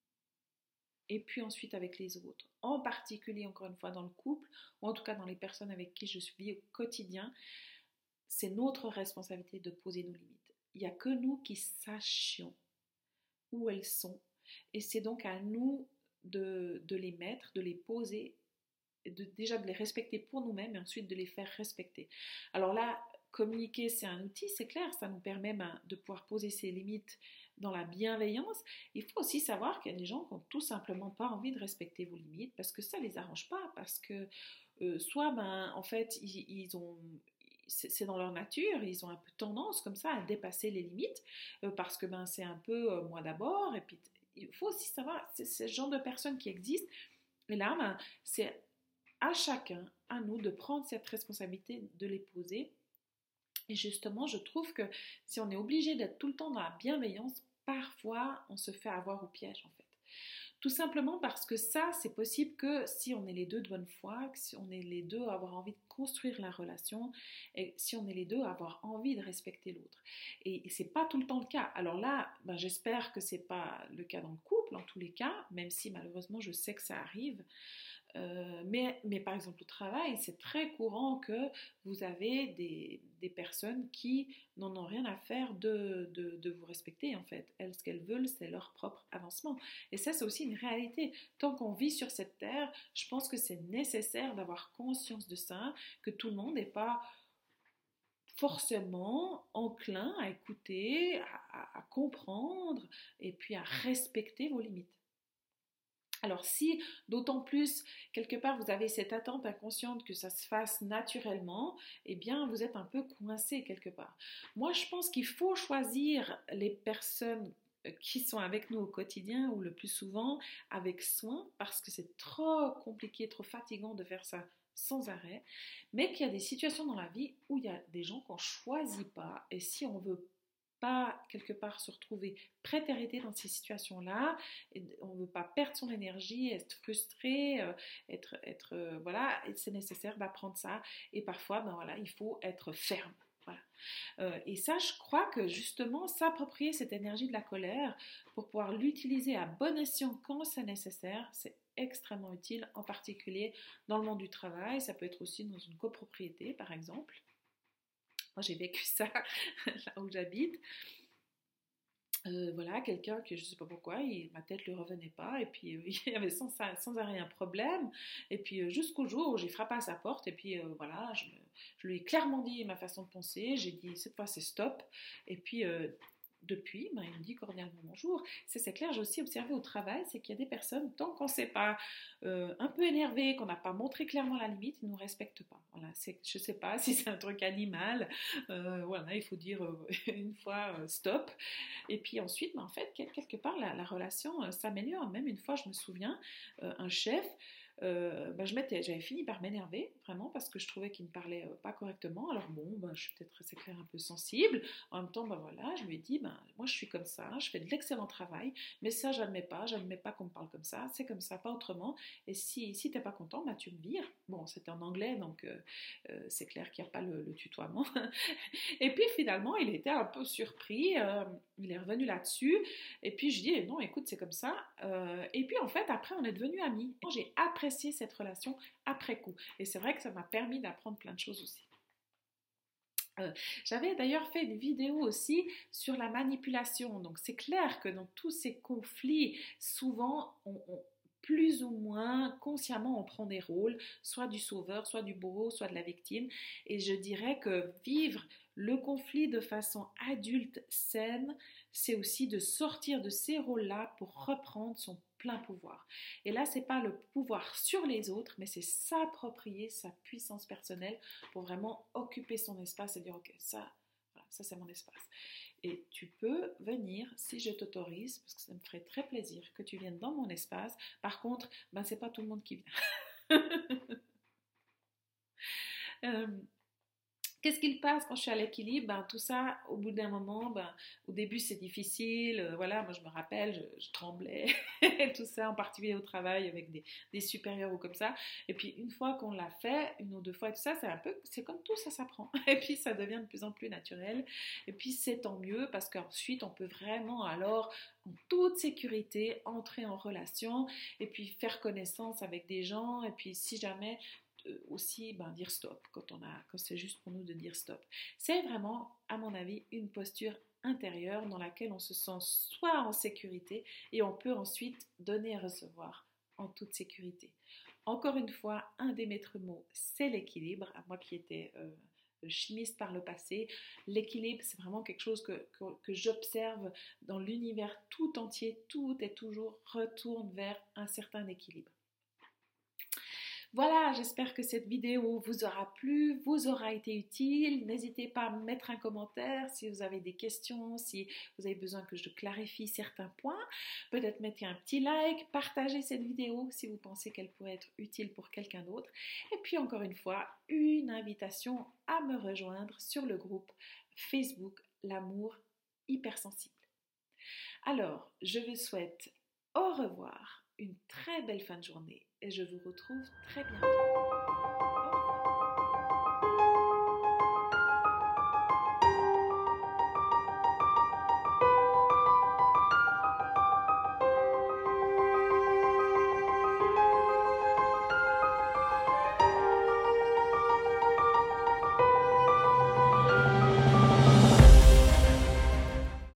et puis ensuite avec les autres, en particulier encore une fois dans le couple, ou en tout cas dans les personnes avec qui je vis au quotidien, c'est notre responsabilité de poser nos limites. Il n'y a que nous qui sachions où elles sont, et c'est donc à nous de, de les mettre, de les poser, de, déjà de les respecter pour nous-mêmes et ensuite de les faire respecter. Alors là, communiquer, c'est un outil, c'est clair, ça nous permet ben, de pouvoir poser ses limites dans la bienveillance. Il faut aussi savoir qu'il y a des gens qui n'ont tout simplement pas envie de respecter vos limites parce que ça ne les arrange pas, parce que euh, soit, ben, en fait, ils, ils ont... c'est dans leur nature, ils ont un peu tendance comme ça à dépasser les limites euh, parce que ben, c'est un peu euh, moi d'abord, et puis il faut aussi savoir, c'est ce genre de personnes qui existent, et là, ben, c'est à chacun, à nous, de prendre cette responsabilité de les poser. Et justement, je trouve que si on est obligé d'être tout le temps dans la bienveillance, parfois on se fait avoir au piège en fait. Tout simplement parce que ça, c'est possible que si on est les deux de bonne foi, que si on est les deux à avoir envie de construire la relation, et si on est les deux à avoir envie de respecter l'autre. Et, et c'est pas tout le temps le cas. Alors là, ben, j'espère que c'est pas le cas dans le couple, en tous les cas, même si malheureusement je sais que ça arrive. Euh, mais, mais par exemple au travail, c'est très courant que vous avez des, des personnes qui n'en ont rien à faire de, de, de vous respecter en fait. Elles, ce qu'elles veulent, c'est leur propre avancement. Et ça, c'est aussi une réalité. Tant qu'on vit sur cette terre, je pense que c'est nécessaire d'avoir conscience de ça, que tout le monde n'est pas forcément enclin à écouter, à, à, à comprendre et puis à respecter vos limites. Alors si, d'autant plus, quelque part, vous avez cette attente inconsciente que ça se fasse naturellement, eh bien, vous êtes un peu coincé quelque part. Moi, je pense qu'il faut choisir les personnes qui sont avec nous au quotidien ou le plus souvent avec soin parce que c'est trop compliqué, trop fatigant de faire ça sans arrêt, mais qu'il y a des situations dans la vie où il y a des gens qu'on ne choisit pas et si on veut pas quelque part se retrouver prétérité dans ces situations-là, on ne veut pas perdre son énergie, être frustré, euh, être, être euh, voilà, et c'est nécessaire d'apprendre ça et parfois ben voilà, il faut être ferme. Voilà. Euh, et ça, je crois que justement, s'approprier cette énergie de la colère pour pouvoir l'utiliser à bon escient quand c'est nécessaire, c'est extrêmement utile, en particulier dans le monde du travail. Ça peut être aussi dans une copropriété, par exemple. Moi, j'ai vécu ça là où j'habite. Euh, voilà, quelqu'un que je ne sais pas pourquoi, il, ma tête ne lui revenait pas, et puis euh, il y avait sans, sans arrêt un problème, et puis euh, jusqu'au jour où j'ai frappé à sa porte, et puis euh, voilà, je, je lui ai clairement dit ma façon de penser, j'ai dit cette fois c'est stop, et puis euh, depuis, ben, il me dit cordialement bonjour. C'est, c'est clair, j'ai aussi observé au travail, c'est qu'il y a des personnes, tant qu'on ne s'est pas euh, un peu énervé, qu'on n'a pas montré clairement la limite, ils ne nous respectent pas. Voilà, c'est, je ne sais pas si c'est un truc animal, euh, voilà, il faut dire euh, une fois euh, stop. Et puis ensuite, ben, en fait, quelque part, la, la relation euh, s'améliore. Même une fois, je me souviens, euh, un chef, Euh, ben je m'étais, j'avais fini par m'énerver vraiment parce que je trouvais qu'il ne me parlait euh, pas correctement. Alors bon, ben, je suis peut-être, c'est clair, un peu sensible. En même temps, ben voilà, je lui ai dit, ben, moi je suis comme ça, je fais de l'excellent travail, mais ça j'admets pas, j'admets pas qu'on me parle comme ça, c'est comme ça, pas autrement. Et si, si t'es pas content, ben, tu me vires. Bon, c'était en anglais, donc euh, euh, c'est clair qu'il n'y a pas le, le tutoiement. Et puis finalement, il était un peu surpris, euh, il est revenu là-dessus. Et puis je dis, non, écoute, c'est comme ça. Euh, et puis en fait, après, on est devenus amis. J'ai apprécié cette relation après coup. Et c'est vrai que ça m'a permis d'apprendre plein de choses aussi. Euh, j'avais d'ailleurs fait une vidéo aussi sur la manipulation. Donc c'est clair que dans tous ces conflits, souvent on, on plus ou moins consciemment on prend des rôles, soit du sauveur, soit du bourreau, soit de la victime. Et je dirais que vivre Le conflit de façon adulte saine, c'est aussi de sortir de ces rôles-là pour reprendre son plein pouvoir. Et là, c'est pas le pouvoir sur les autres, mais c'est s'approprier sa puissance personnelle pour vraiment occuper son espace et dire ok, ça, voilà, ça c'est mon espace. Et tu peux venir, si je t'autorise, parce que ça me ferait très plaisir que tu viennes dans mon espace. Par contre, ben, c'est pas tout le monde qui vient. euh, Qu'est-ce qu'il passe quand je suis à l'équilibre? Ben, tout ça, au bout d'un moment, ben, au début c'est difficile. Euh, voilà, moi je me rappelle, je, je tremblais, tout ça, en particulier au travail avec des, des supérieurs ou comme ça. Et puis une fois qu'on l'a fait, une ou deux fois, et tout ça, c'est un peu, c'est comme tout, ça s'apprend. Et puis ça devient de plus en plus naturel. Et puis c'est tant mieux parce qu'ensuite on peut vraiment alors, en toute sécurité, entrer en relation et puis faire connaissance avec des gens. Et puis si jamais aussi ben, dire stop quand, on a, quand c'est juste pour nous de dire stop. C'est vraiment, à mon avis, une posture intérieure dans laquelle on se sent soit en sécurité et on peut ensuite donner et recevoir en toute sécurité. Encore une fois, un des maîtres mots, c'est l'équilibre. À moi qui étais euh, chimiste par le passé, l'équilibre, c'est vraiment quelque chose que, que, que j'observe dans l'univers tout entier. Tout est toujours retourne vers un certain équilibre. Voilà, j'espère que cette vidéo vous aura plu, vous aura été utile. N'hésitez pas à me mettre un commentaire si vous avez des questions, si vous avez besoin que je clarifie certains points. Peut-être mettez un petit like, partagez cette vidéo si vous pensez qu'elle pourrait être utile pour quelqu'un d'autre. Et puis encore une fois, une invitation à me rejoindre sur le groupe Facebook L'amour hypersensible. Alors, je vous souhaite au revoir, une très belle fin de journée et je vous retrouve très bientôt.